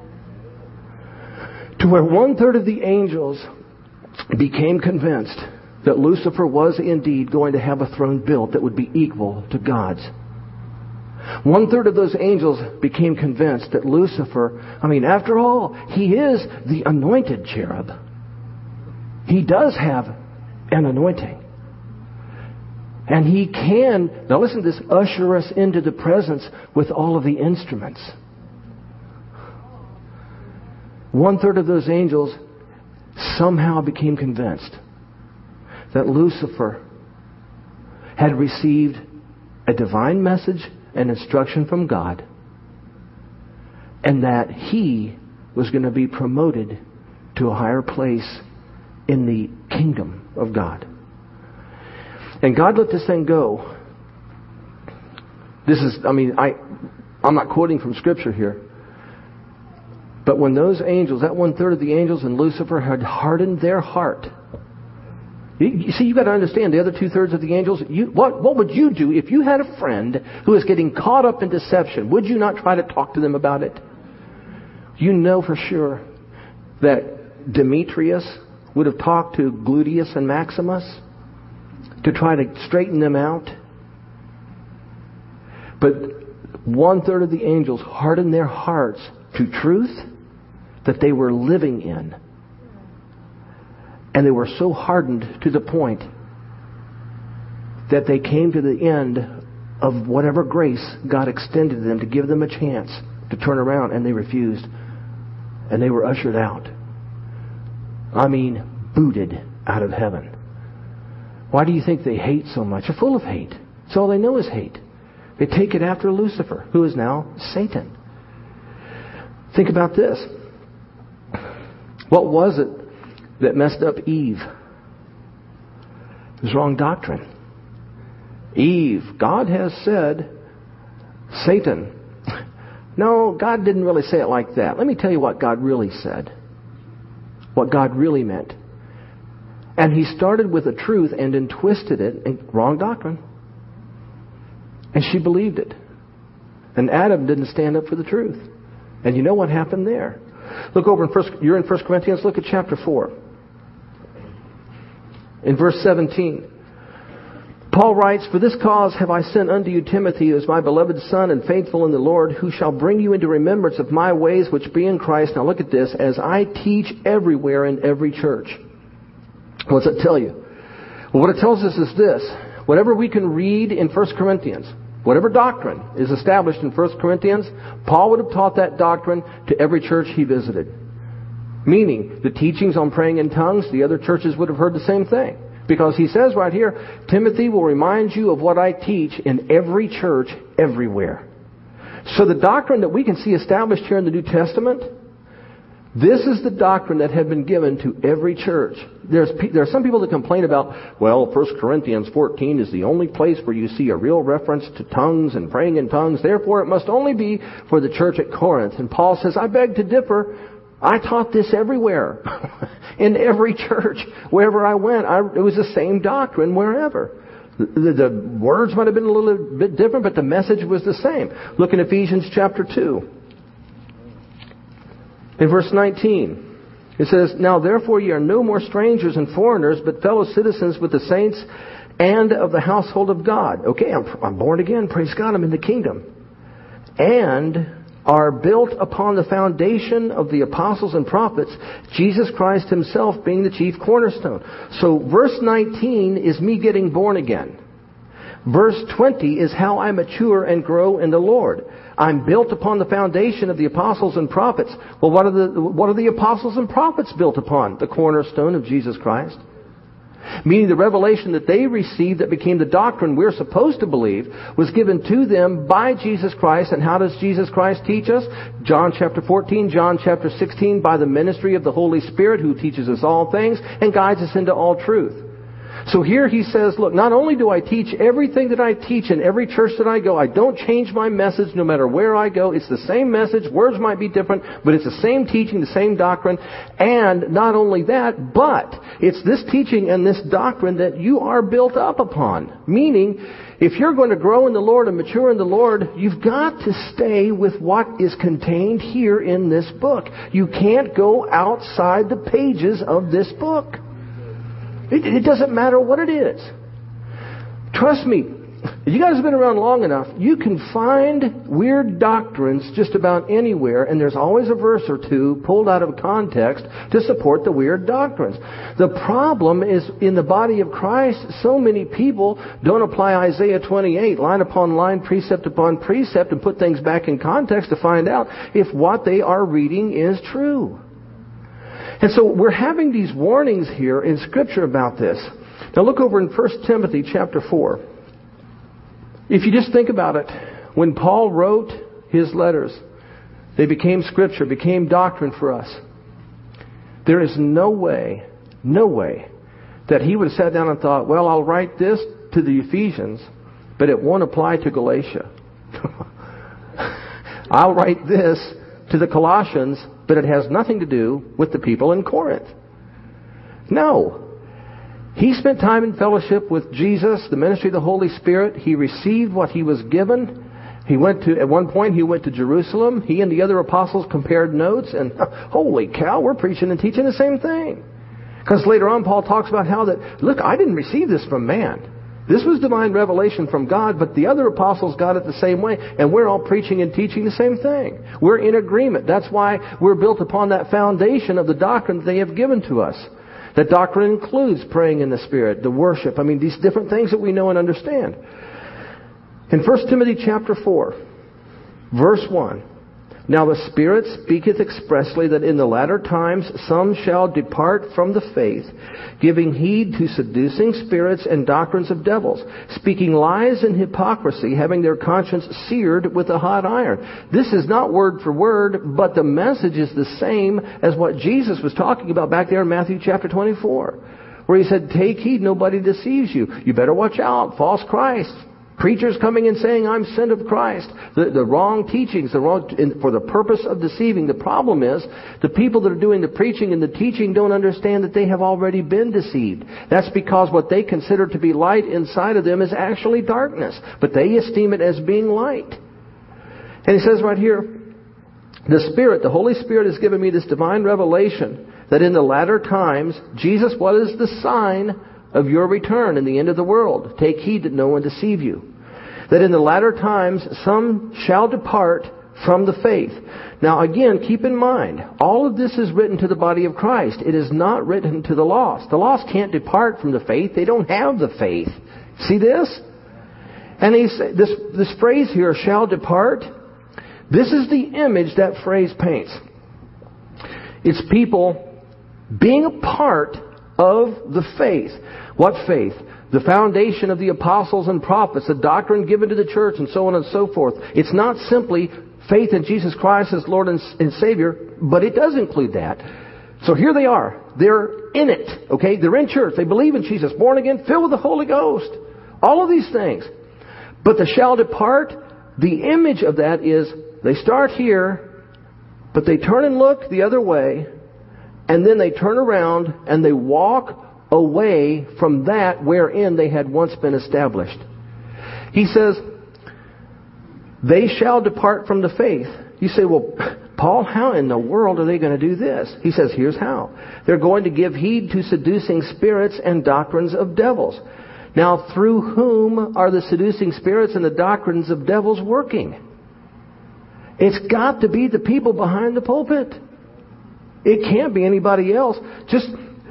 Speaker 1: to where one third of the angels became convinced that Lucifer was indeed going to have a throne built that would be equal to God's. One third of those angels became convinced that Lucifer, I mean, after all, he is the anointed cherub. He does have an anointing. And he can, now listen to this, usher us into the presence with all of the instruments. One third of those angels somehow became convinced that Lucifer had received a divine message and instruction from God, and that he was going to be promoted to a higher place in the kingdom of God. And God let this thing go. This is, I mean, I, I'm not quoting from Scripture here. But when those angels, that one third of the angels and Lucifer had hardened their heart. You, you see, you've got to understand the other two thirds of the angels. You, what, what would you do if you had a friend who was getting caught up in deception? Would you not try to talk to them about it? You know for sure that Demetrius would have talked to Gludius and Maximus to try to straighten them out. But one third of the angels hardened their hearts to truth that they were living in. And they were so hardened to the point that they came to the end of whatever grace God extended to them to give them a chance to turn around, and they refused. And they were ushered out. I mean, booted out of heaven. Why do you think they hate so much? They're full of hate. That's all they know is hate. They take it after Lucifer, who is now Satan. Think about this. What was it that messed up Eve? It was wrong doctrine. Eve, God has said, Satan. No, God didn't really say it like that. Let me tell you what God really said. What God really meant. And he started with a truth and then twisted it. And wrong doctrine. And she believed it. And Adam didn't stand up for the truth. And you know what happened there. Look over in first, you're in First Corinthians, look at chapter four. In verse seventeen. Paul writes, "For this cause have I sent unto you Timothy, who is my beloved son and faithful in the Lord, who shall bring you into remembrance of my ways which be in Christ." Now look at this. "As I teach everywhere in every church." What's it tell you? Well, what it tells us is this. Whatever we can read in First Corinthians, whatever doctrine is established in First Corinthians, Paul would have taught that doctrine to every church he visited. Meaning, the teachings on praying in tongues, the other churches would have heard the same thing. Because he says right here, Timothy will remind you of what I teach in every church, everywhere. So the doctrine that we can see established here in the New Testament, this is the doctrine that had been given to every church. There's, there are some people that complain about, well, First Corinthians fourteen is the only place where you see a real reference to tongues and praying in tongues. Therefore, it must only be for the church at Corinth. And Paul says, I beg to differ. I taught this everywhere. In every church. Wherever I went, I, it was the same doctrine wherever. The, the, the words might have been a little bit different, but the message was the same. Look in Ephesians chapter two. In verse nineteen, it says, "Now therefore ye are no more strangers and foreigners, but fellow citizens with the saints and of the household of God." Okay, I'm, I'm born again. Praise God, I'm in the kingdom. "And are built upon the foundation of the apostles and prophets, Jesus Christ himself being the chief cornerstone." So verse nineteen is me getting born again. Verse twenty is how I mature and grow in the Lord. I'm built upon the foundation of the apostles and prophets. Well, what are the, what are the apostles and prophets built upon? The cornerstone of Jesus Christ. Meaning the revelation that they received that became the doctrine we're supposed to believe was given to them by Jesus Christ. And how does Jesus Christ teach us? John chapter fourteen, John chapter sixteen, by the ministry of the Holy Spirit who teaches us all things and guides us into all truth. So here he says, look, not only do I teach everything that I teach in every church that I go, I don't change my message no matter where I go. It's the same message. Words might be different, but it's the same teaching, the same doctrine. And not only that, but it's this teaching and this doctrine that you are built up upon. Meaning, if you're going to grow in the Lord and mature in the Lord, you've got to stay with what is contained here in this book. You can't go outside the pages of this book. It, it doesn't matter what it is. Trust me, if you guys have been around long enough, you can find weird doctrines just about anywhere, and there's always a verse or two pulled out of context to support the weird doctrines. The problem is in the body of Christ, so many people don't apply Isaiah twenty-eight, line upon line, precept upon precept, and put things back in context to find out if what they are reading is true. And so we're having these warnings here in Scripture about this. Now look over in First Timothy chapter four. If you just think about it, when Paul wrote his letters, they became Scripture, became doctrine for us. There is no way, no way, that he would have sat down and thought, well, I'll write this to the Ephesians, but it won't apply to Galatia. I'll write this to the Colossians, but it has nothing to do with the people in Corinth. No. He spent time in fellowship with Jesus, the ministry of the Holy Spirit. He received what he was given. He went to, at one point, he went to Jerusalem. He and the other apostles compared notes, and holy cow, we're preaching and teaching the same thing. Because later on, Paul talks about how that, look, I didn't receive this from man. This was divine revelation from God, but the other apostles got it the same way, and we're all preaching and teaching the same thing. We're in agreement. That's why we're built upon that foundation of the doctrine that they have given to us. That doctrine includes praying in the Spirit, the worship. I mean, these different things that we know and understand. In First Timothy chapter four, verse one, now the Spirit speaketh expressly that in the latter times some shall depart from the faith, giving heed to seducing spirits and doctrines of devils, speaking lies and hypocrisy, having their conscience seared with a hot iron. This is not word for word, but the message is the same as what Jesus was talking about back there in Matthew chapter twenty-four, where he said, take heed, nobody deceives you. You better watch out, false Christ. Preachers coming and saying, I'm sent of Christ. The, the wrong teachings, the wrong, in, for the purpose of deceiving. The problem is, the people that are doing the preaching and the teaching don't understand that they have already been deceived. That's because what they consider to be light inside of them is actually darkness. But they esteem it as being light. And he says right here, the Spirit, the Holy Spirit has given me this divine revelation that in the latter times, Jesus, what is the sign of your return in the end of the world? Take heed that no one deceive you. That in the latter times some shall depart from the faith. Now again, keep in mind, all of this is written to the body of Christ. It is not written to the lost. The lost can't depart from the faith. They don't have the faith. See this? And he's, this, this phrase here, shall depart, this is the image that phrase paints. It's people being a part of the faith. What faith? The foundation of the apostles and prophets, the doctrine given to the church, and so on and so forth. It's not simply faith in Jesus Christ as Lord and, and Savior, but it does include that. So here they are. They're in it. Okay? They're in church. They believe in Jesus. Born again, filled with the Holy Ghost. All of these things. But the shall depart, the image of that is they start here, but they turn and look the other way, and then they turn around and they walk away from that wherein they had once been established. He says, they shall depart from the faith. You say, well, Paul, how in the world are they going to do this? He says, here's how. They're going to give heed to seducing spirits and doctrines of devils. Now, through whom are the seducing spirits and the doctrines of devils working? It's got to be the people behind the pulpit. It can't be anybody else. Just,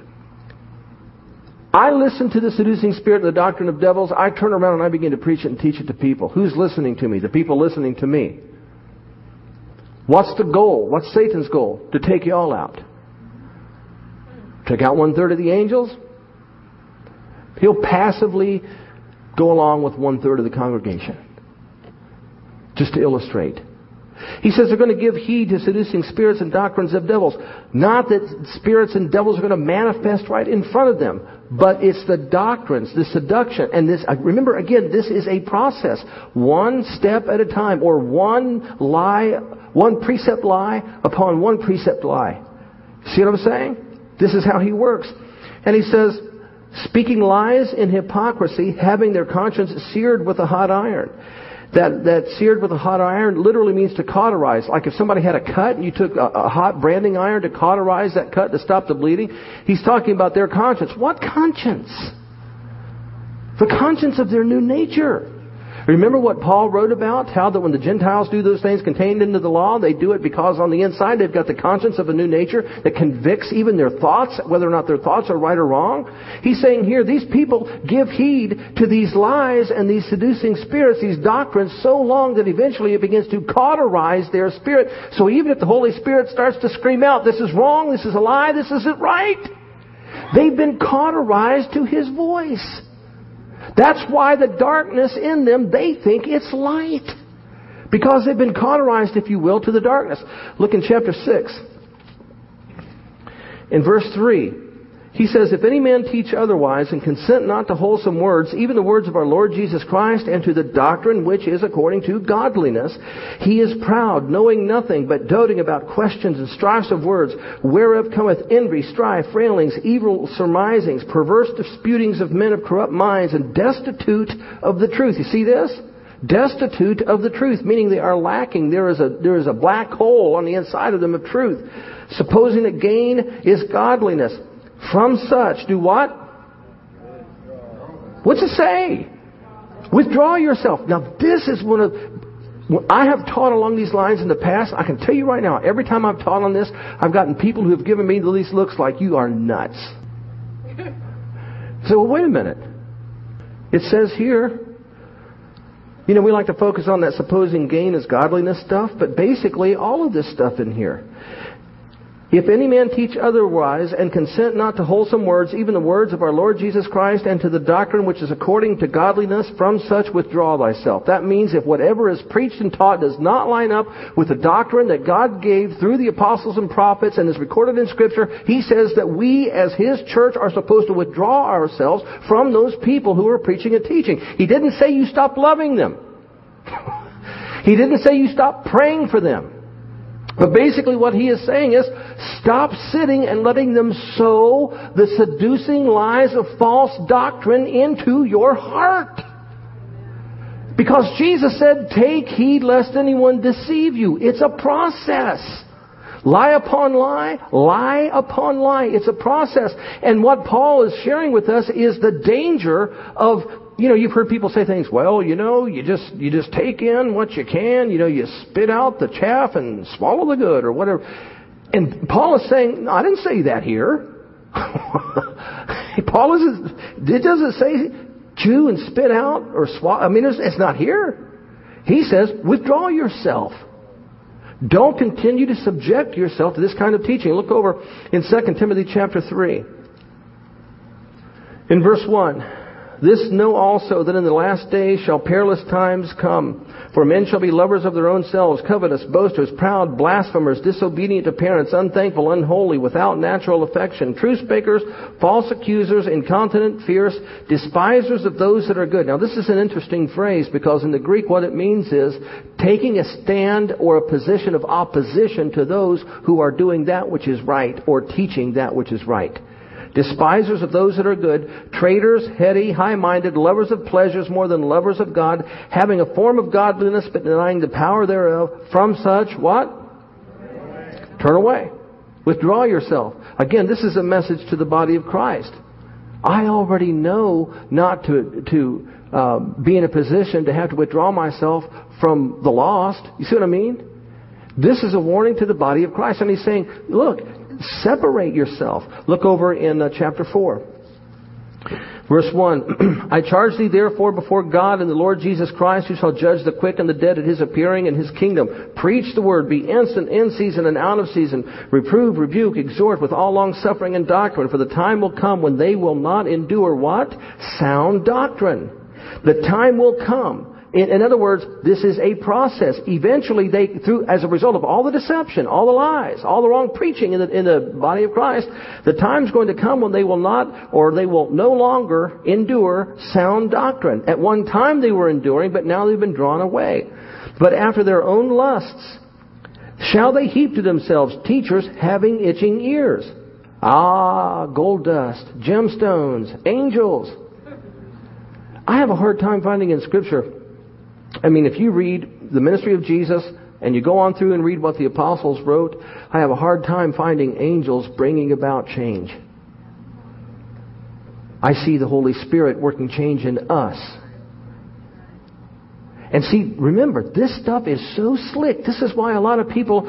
Speaker 1: I listen to the seducing spirit and the doctrine of devils. I turn around and I begin to preach it and teach it to people. Who's listening to me? The people listening to me. What's the goal? What's Satan's goal? To take you all out. Take out one third of the angels. He'll passively go along with one third of the congregation. Just to illustrate. He says they're going to give heed to seducing spirits and doctrines of devils. Not that spirits and devils are going to manifest right in front of them, but it's the doctrines, the seduction. And this, remember again, this is a process. One step at a time, or one lie, one precept lie upon one precept lie. See what I'm saying? This is how he works. And he says, speaking lies in hypocrisy, having their conscience seared with a hot iron. That, that seared with a hot iron literally means to cauterize. Like if somebody had a cut and you took a, a hot branding iron to cauterize that cut to stop the bleeding. He's talking about their conscience. What conscience? The conscience of their new nature. Remember what Paul wrote about? How that when the Gentiles do those things contained into the law, they do it because on the inside they've got the conscience of a new nature that convicts even their thoughts, whether or not their thoughts are right or wrong. He's saying here, these people give heed to these lies and these seducing spirits, these doctrines, so long that eventually it begins to cauterize their spirit. So even if the Holy Spirit starts to scream out, this is wrong, this is a lie, this isn't right, they've been cauterized to His voice. That's why the darkness in them, they think it's light. Because they've been cauterized, if you will, to the darkness. Look in chapter six. In verse three, he says, if any man teach otherwise and consent not to wholesome words, even the words of our Lord Jesus Christ, and to the doctrine which is according to godliness, he is proud, knowing nothing, but doting about questions and strifes of words, whereof cometh envy, strife, railings, evil surmisings, perverse disputings of men of corrupt minds, and destitute of the truth. You see this? Destitute of the truth, meaning they are lacking. There is a, there is a black hole on the inside of them of truth. Supposing that gain is godliness. From such, do what? What's it say? Withdraw yourself. Now, this is one of... When I have taught along these lines in the past, I can tell you right now, every time I've taught on this, I've gotten people who have given me these looks like, you are nuts. So, well, wait a minute. It says here, you know, we like to focus on that supposing gain is godliness stuff, but basically all of this stuff in here. If any man teach otherwise, and consent not to wholesome words, even the words of our Lord Jesus Christ, and to the doctrine which is according to godliness, from such withdraw thyself. That means if whatever is preached and taught does not line up with the doctrine that God gave through the apostles and prophets and is recorded in Scripture, He says that we as His church are supposed to withdraw ourselves from those people who are preaching and teaching. He didn't say you stop loving them. He didn't say you stop praying for them. But basically what he is saying is, stop sitting and letting them sow the seducing lies of false doctrine into your heart. Because Jesus said, take heed lest anyone deceive you. It's a process. Lie upon lie, lie upon lie. It's a process. And what Paul is sharing with us is the danger of, you know, you've heard people say things, well, you know, you just you just take in what you can, you know, you spit out the chaff and swallow the good or whatever. And Paul is saying, no, I didn't say that here. Paul is, it doesn't say chew and spit out or swallow. I mean, it's, it's not here. He says, withdraw yourself. Don't continue to subject yourself to this kind of teaching. Look over in Second Timothy chapter three. In verse one. This know also that in the last days shall perilous times come. For men shall be lovers of their own selves, covetous, boasters, proud, blasphemers, disobedient to parents, unthankful, unholy, without natural affection, truce speakers, false accusers, incontinent, fierce, despisers of those that are good. Now this is an interesting phrase because in the Greek what it means is taking a stand or a position of opposition to those who are doing that which is right or teaching that which is right. Despisers of those that are good, traitors, heady, high-minded, lovers of pleasures more than lovers of God, having a form of godliness but denying the power thereof. From such, what? Turn away. Turn away. Withdraw yourself. Again, this is a message to the body of Christ. I already know not to to uh, be in a position to have to withdraw myself from the lost. You see what I mean? This is a warning to the body of Christ. And he's saying, look, separate yourself. Look over in uh, chapter four. Verse one. I charge thee therefore before God and the Lord Jesus Christ, who shall judge the quick and the dead at His appearing in His kingdom. Preach the word. Be instant in season and out of season. Reprove, rebuke, exhort with all long suffering and doctrine. For the time will come when they will not endure what? Sound doctrine. The time will come. In, in other words, this is a process. Eventually, they, through as a result of all the deception, all the lies, all the wrong preaching in the, in the body of Christ, the time's going to come when they will not, or they will no longer endure sound doctrine. At one time they were enduring, but now they've been drawn away. But after their own lusts, shall they heap to themselves teachers having itching ears? Ah, gold dust, gemstones, angels. I have a hard time finding in Scripture. I mean, if you read the ministry of Jesus and you go on through and read what the apostles wrote, I have a hard time finding angels bringing about change. I see the Holy Spirit working change in us. And see, remember, this stuff is so slick. This is why a lot of people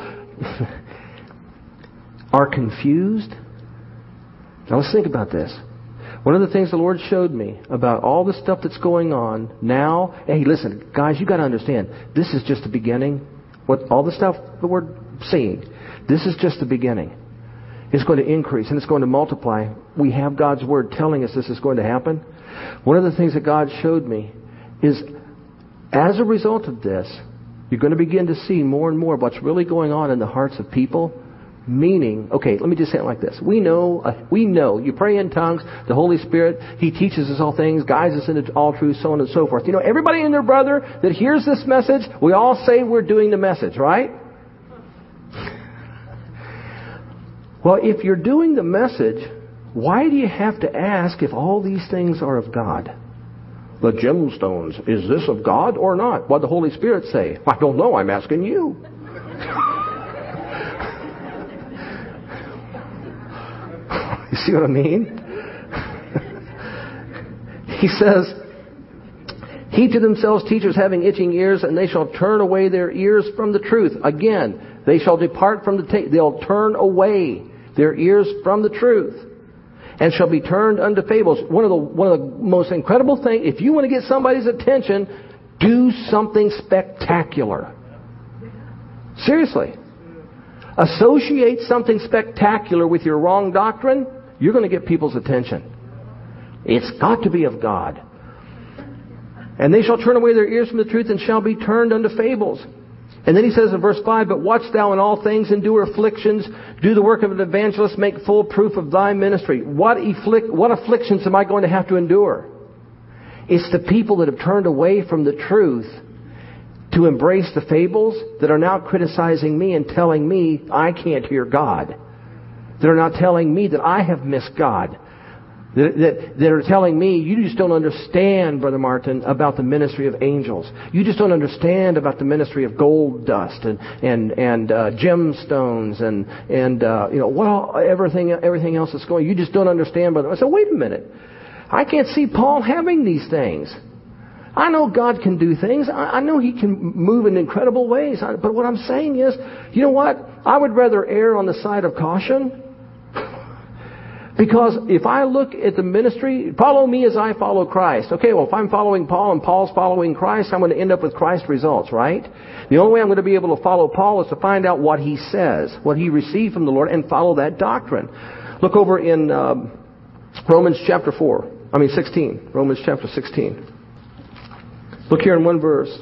Speaker 1: are confused. Now let's think about this. One of the things the Lord showed me about all the stuff that's going on now, hey, listen, guys, you got to understand, this is just the beginning. What all the stuff that we're seeing, this is just the beginning. It's going to increase and it's going to multiply. We have God's Word telling us this is going to happen. One of the things that God showed me is, as a result of this, you're going to begin to see more and more of what's really going on in the hearts of people. Meaning, okay, let me just say it like this. We know, uh, we know, you pray in tongues, the Holy Spirit, He teaches us all things, guides us into all truth, so on and so forth. You know, everybody and their brother that hears this message, we all say we're doing the message, right? Well, if you're doing the message, why do you have to ask if all these things are of God? The gemstones, is this of God or not? What did the Holy Spirit say? I don't know, I'm asking you. You see what I mean? He says, He to themselves teachers having itching ears, and they shall turn away their ears from the truth. Again, they shall depart from the ta- they'll turn away their ears from the truth, and shall be turned unto fables. One of the one of the most incredible things, if you want to get somebody's attention, do something spectacular. Seriously. Associate something spectacular with your wrong doctrine, you're going to get people's attention. It's got to be of God. And they shall turn away their ears from the truth and shall be turned unto fables. And then he says in verse five, but watch thou in all things, endure afflictions, do the work of an evangelist, make full proof of thy ministry. What, afflict, what afflictions am I going to have to endure? It's the people that have turned away from the truth to embrace the fables that are now criticizing me and telling me I can't hear God. That are now telling me that I have missed God. That, that, that are telling me, you just don't understand, Brother Martin, about the ministry of angels. You just don't understand about the ministry of gold dust and and and uh, gemstones and and uh, you know well everything everything else that's going. You just don't understand, Brother. I said, wait a minute, I can't see Paul having these things. I know God can do things. I know He can move in incredible ways. But what I'm saying is, you know what? I would rather err on the side of caution. Because if I look at the ministry, follow me as I follow Christ. Okay, well, if I'm following Paul and Paul's following Christ, I'm going to end up with Christ results, right? The only way I'm going to be able to follow Paul is to find out what he says, what he received from the Lord, and follow that doctrine. Look over in um, Romans chapter four. I mean sixteen. Romans chapter sixteen. Look here in one verse.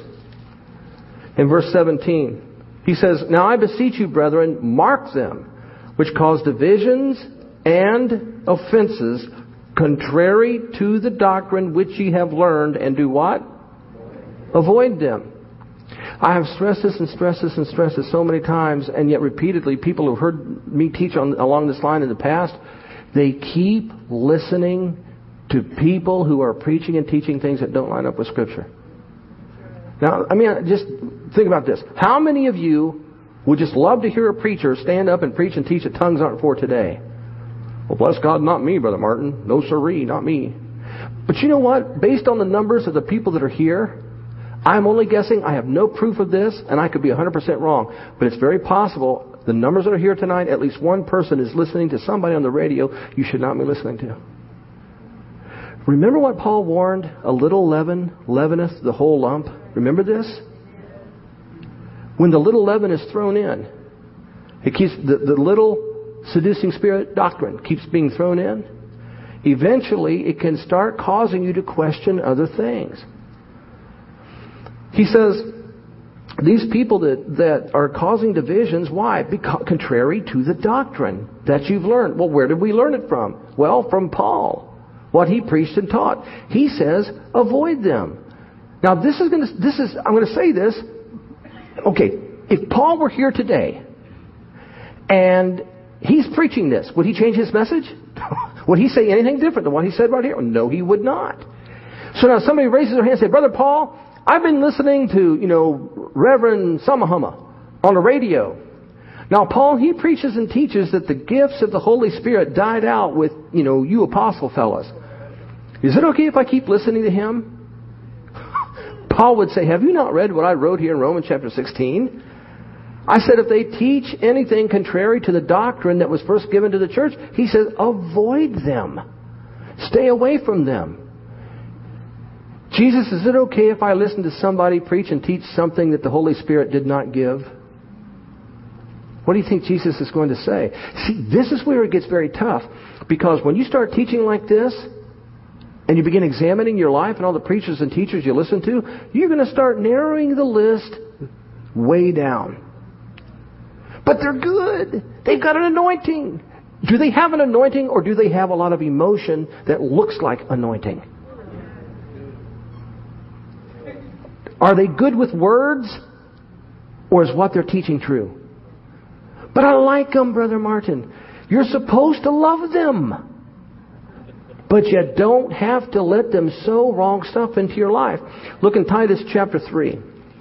Speaker 1: In verse seventeen. He says, now I beseech you, brethren, mark them, which cause divisions and offenses, contrary to the doctrine which ye have learned, and do what? Avoid them. I have stressed this and stressed this and stressed this so many times, and yet repeatedly people who've heard me teach on, along this line in the past, they keep listening to people who are preaching and teaching things that don't line up with Scripture. Now, I mean, just think about this. How many of you would just love to hear a preacher stand up and preach and teach that tongues aren't for today? Well, bless God, not me, Brother Martin. No siree, not me. But you know what? Based on the numbers of the people that are here, I'm only guessing. I have no proof of this, and I could be one hundred percent wrong. But it's very possible the numbers that are here tonight, at least one person is listening to somebody on the radio you should not be listening to. Remember what Paul warned? A little leaven leaveneth the whole lump. Remember this? When the little leaven is thrown in, it keeps the, the little seducing spirit doctrine keeps being thrown in. Eventually, it can start causing you to question other things. He says, these people that, that are causing divisions, why? Because contrary to the doctrine that you've learned. Well, where did we learn it from? Well, from Paul. What he preached and taught. He says, avoid them. Now, this is going to, this is, I'm going to say this. Okay, if Paul were here today and he's preaching this, would he change his message? Would he say anything different than what he said right here? No, he would not. So now somebody raises their hand and says, Brother Paul, I've been listening to, you know, Reverend Samahama on the radio. Now, Paul, he preaches and teaches that the gifts of the Holy Spirit died out with, you know, you apostle fellas. Is it okay if I keep listening to him? Paul would say, have you not read what I wrote here in Romans chapter sixteen? I said, if they teach anything contrary to the doctrine that was first given to the church, he says, avoid them. Stay away from them. Jesus, is it okay if I listen to somebody preach and teach something that the Holy Spirit did not give? What do you think Jesus is going to say? See, this is where it gets very tough. Because when you start teaching like this, and you begin examining your life and all the preachers and teachers you listen to, you're going to start narrowing the list way down. But they're good. They've got an anointing. Do they have an anointing, or do they have a lot of emotion that looks like anointing? Are they good with words, or is what they're teaching true? But I like them, Brother Martin. You're supposed to love them. But you don't have to let them sow wrong stuff into your life. Look in Titus chapter three.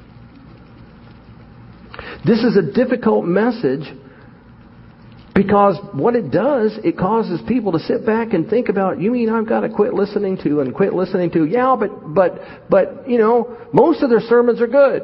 Speaker 1: This is a difficult message because what it does, it causes people to sit back and think about, you mean I've got to quit listening to and quit listening to? Yeah, but, but, but, you know, most of their sermons are good.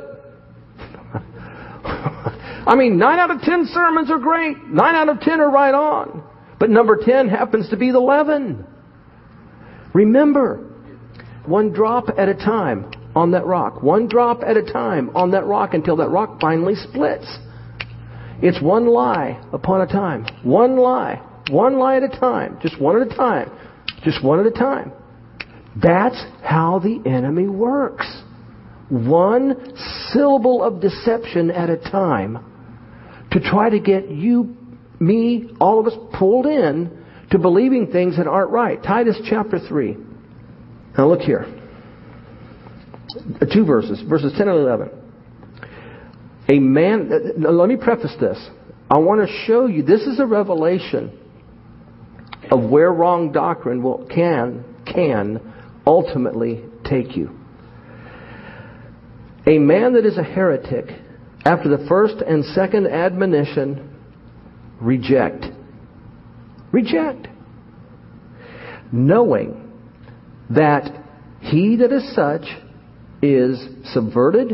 Speaker 1: I mean, nine out of ten sermons are great. Nine out of ten are right on. But number ten happens to be the leaven. Remember, one drop at a time on that rock. One drop at a time on that rock until that rock finally splits. It's one lie upon a time. One lie. One lie at a time. Just one at a time. Just one at a time. That's how the enemy works. One syllable of deception at a time to try to get you, me, all of us pulled in to believing things that aren't right. Titus chapter three. Now look here. Two verses, verses ten and eleven. A man, let me preface this. I want to show you, this is a revelation of where wrong doctrine will, can, can ultimately take you. A man that is a heretic, after the first and second admonition, reject. Reject. Knowing that he that is such is subverted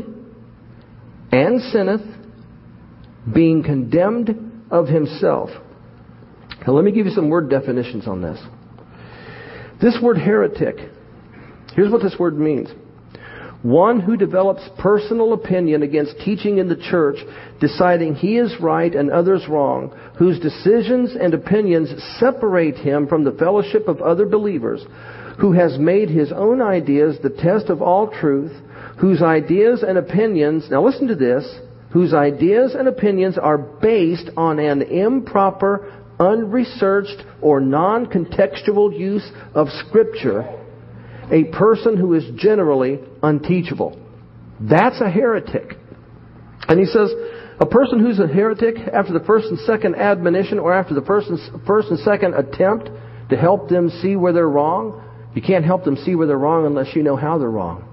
Speaker 1: and sinneth, being condemned of himself. Now let me give you some word definitions on this. This word heretic, here's what this word means. One who develops personal opinion against teaching in the church, deciding he is right and others wrong, whose decisions and opinions separate him from the fellowship of other believers, who has made his own ideas the test of all truth, whose ideas and opinions, now listen to this, whose ideas and opinions are based on an improper, unresearched, or non-contextual use of Scripture, a person who is generally unteachable. That's a heretic. And he says, a person who's a heretic, after the first and second admonition, or after the first and, first and second attempt to help them see where they're wrong, you can't help them see where they're wrong unless you know how they're wrong.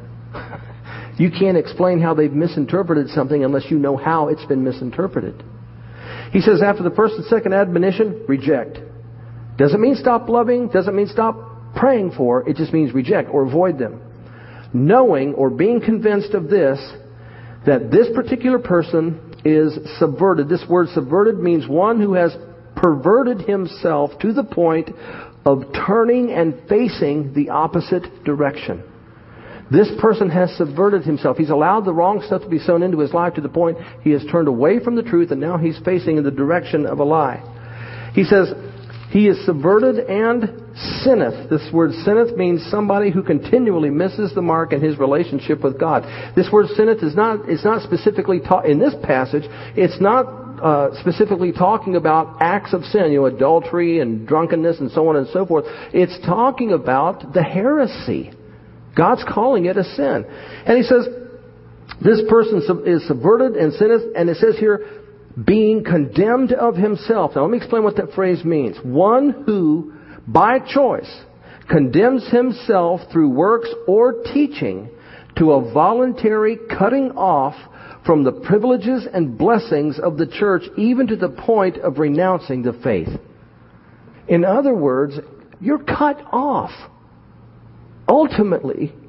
Speaker 1: You can't explain how they've misinterpreted something unless you know how it's been misinterpreted. He says after the first and second admonition, reject. Doesn't mean stop loving, doesn't mean stop praying for, it just means reject or avoid them. Knowing or being convinced of this, that this particular person is subverted. This word subverted means one who has perverted himself to the point of turning and facing the opposite direction. This person has subverted himself. He's allowed the wrong stuff to be sown into his life to the point he has turned away from the truth and now he's facing in the direction of a lie. He says, he is subverted and sinneth. This word sinneth means somebody who continually misses the mark in his relationship with God. This word sinneth is not, it's not specifically taught in this passage. It's not uh, specifically talking about acts of sin, you know, adultery and drunkenness and so on and so forth. It's talking about the heresy. God's calling it a sin. And he says, this person is subverted and sinneth, and it says here, being condemned of himself. Now let me explain what that phrase means. One who, by choice, condemns himself through works or teaching to a voluntary cutting off from the privileges and blessings of the church, even to the point of renouncing the faith. In other words, you're cut off. Ultimately,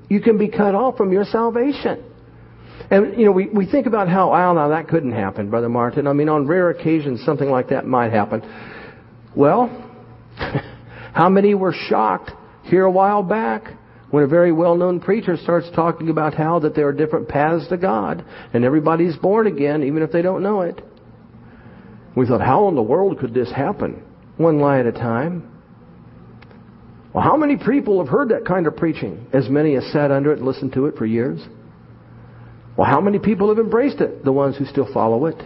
Speaker 1: You can be cut off from your salvation. And, you know, we, we think about how, oh, now that couldn't happen, Brother Martin. I mean, on rare occasions, something like that might happen. Well, how many were shocked here a while back when a very well-known preacher starts talking about how that there are different paths to God and everybody's born again, even if they don't know it. We thought, how in the world could this happen? One lie at a time. Well, how many people have heard that kind of preaching? As many as sat under it and listened to it for years. Well, how many people have embraced it? The ones who still follow it.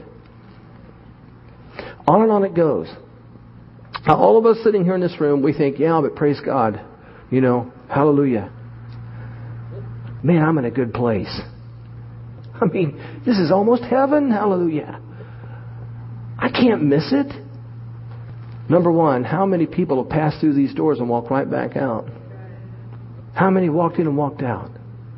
Speaker 1: On and on it goes. Now, all of us sitting here in this room, we think, yeah, but praise God. You know, hallelujah. Man, I'm in a good place. I mean, this is almost heaven. Hallelujah. I can't miss it. Number one, how many people have passed through these doors and walked right back out? How many walked in and walked out?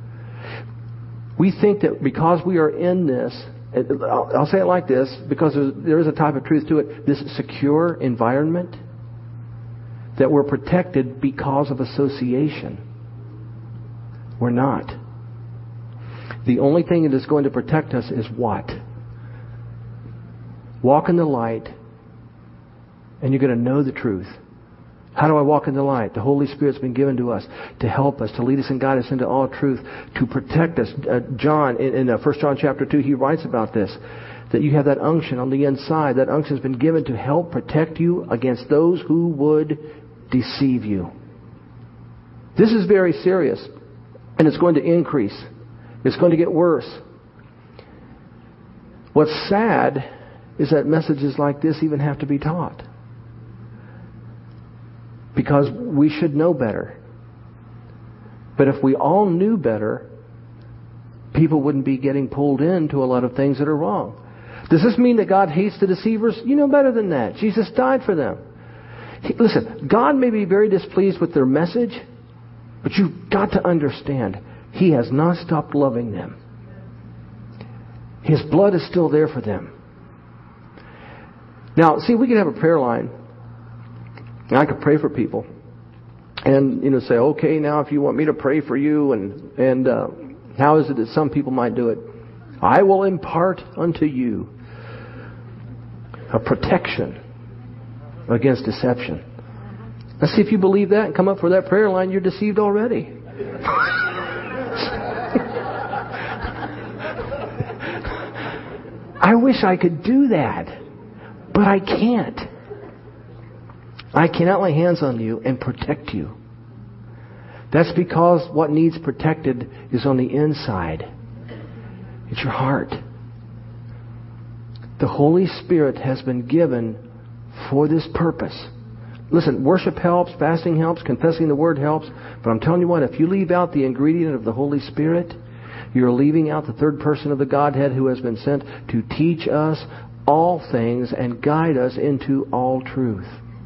Speaker 1: We think that because we are in this, I'll say it like this, because there is a type of truth to it, this secure environment, that we're protected because of association. We're not. The only thing that is going to protect us is what? Walk in the light, and you're going to know the truth. How do I walk in the light? The Holy Spirit's been given to us to help us, to lead us and guide us into all truth, to protect us. Uh, John, in, in uh, First John chapter two, he writes about this, that you have that unction on the inside. That unction has been given to help protect you against those who would deceive you. This is very serious, and it's going to increase. It's going to get worse. What's sad is that messages like this even have to be taught. Because we should know better. But if we all knew better, people wouldn't be getting pulled into a lot of things that are wrong. Does this mean that God hates the deceivers? You know better than that. Jesus died for them. He, listen, God may be very displeased with their message, but you've got to understand, He has not stopped loving them. His blood is still there for them. Now, see, we could have a prayer line. And I could pray for people. And, you know, say, okay, now if you want me to pray for you, and, and uh, how is it that some people might do it? I will impart unto you a protection against deception. Let's see if you believe that and come up for that prayer line. You're deceived already. I wish I could do that, but I can't. I cannot lay hands on you and protect you. That's because what needs protected is on the inside. It's your heart. The Holy Spirit has been given for this purpose. Listen, worship helps, fasting helps, confessing the Word helps. But I'm telling you what, if you leave out the ingredient of the Holy Spirit, you're leaving out the third person of the Godhead who has been sent to teach us all things and guide us into all truth.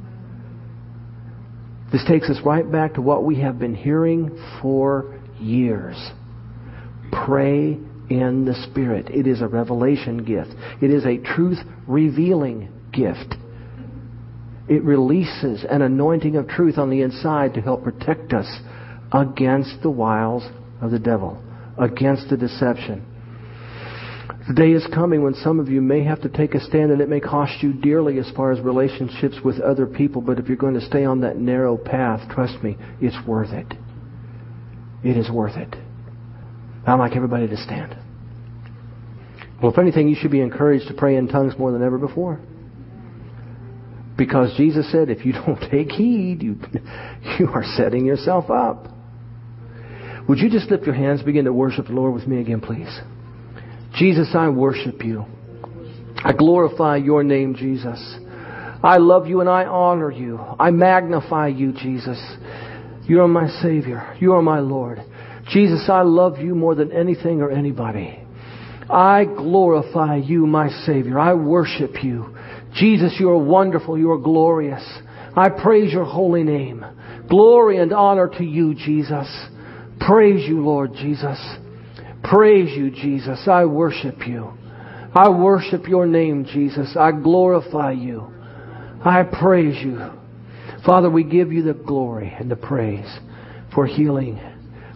Speaker 1: This takes us right back to what we have been hearing for years. Pray in the Spirit. It is a revelation gift. It is a truth-revealing gift. It releases an anointing of truth on the inside to help protect us against the wiles of the devil, against the deception. The day is coming when some of you may have to take a stand, and it may cost you dearly as far as relationships with other people. But if you're going to stay on that narrow path, trust me, it's worth it. It is worth it. I'd like everybody to stand. Well, if anything, you should be encouraged to pray in tongues more than ever before. Because Jesus said, if you don't take heed, you, you are setting yourself up. Would you just lift your hands, begin to worship the Lord with me again, please? Jesus, I worship you. I glorify your name, Jesus. I love you and I honor you. I magnify you, Jesus. You are my Savior. You are my Lord. Jesus, I love you more than anything or anybody. I glorify you, my Savior. I worship you. Jesus, you are wonderful. You are glorious. I praise your holy name. Glory and honor to you, Jesus. Praise you, Lord Jesus. Praise you, Jesus. I worship you. I worship your name, Jesus. I glorify you. I praise you. Father, we give you the glory and the praise for healing.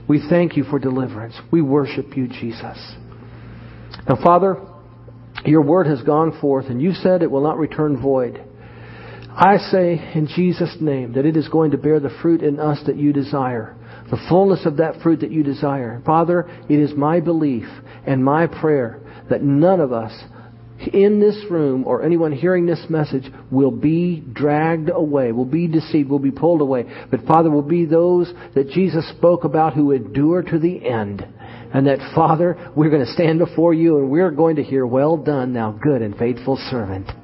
Speaker 1: We thank you for deliverance. We worship you, Jesus. Now, Father, your word has gone forth, and you said it will not return void. I say in Jesus' name that it is going to bear the fruit in us that you desire, the fullness of that fruit that you desire. Father, it is my belief and my prayer that none of us in this room or anyone hearing this message will be dragged away, will be deceived, will be pulled away. But Father, will be those that Jesus spoke about who endure to the end. And that, Father, we're going to stand before you and we're going to hear, well done, thou good and faithful servant.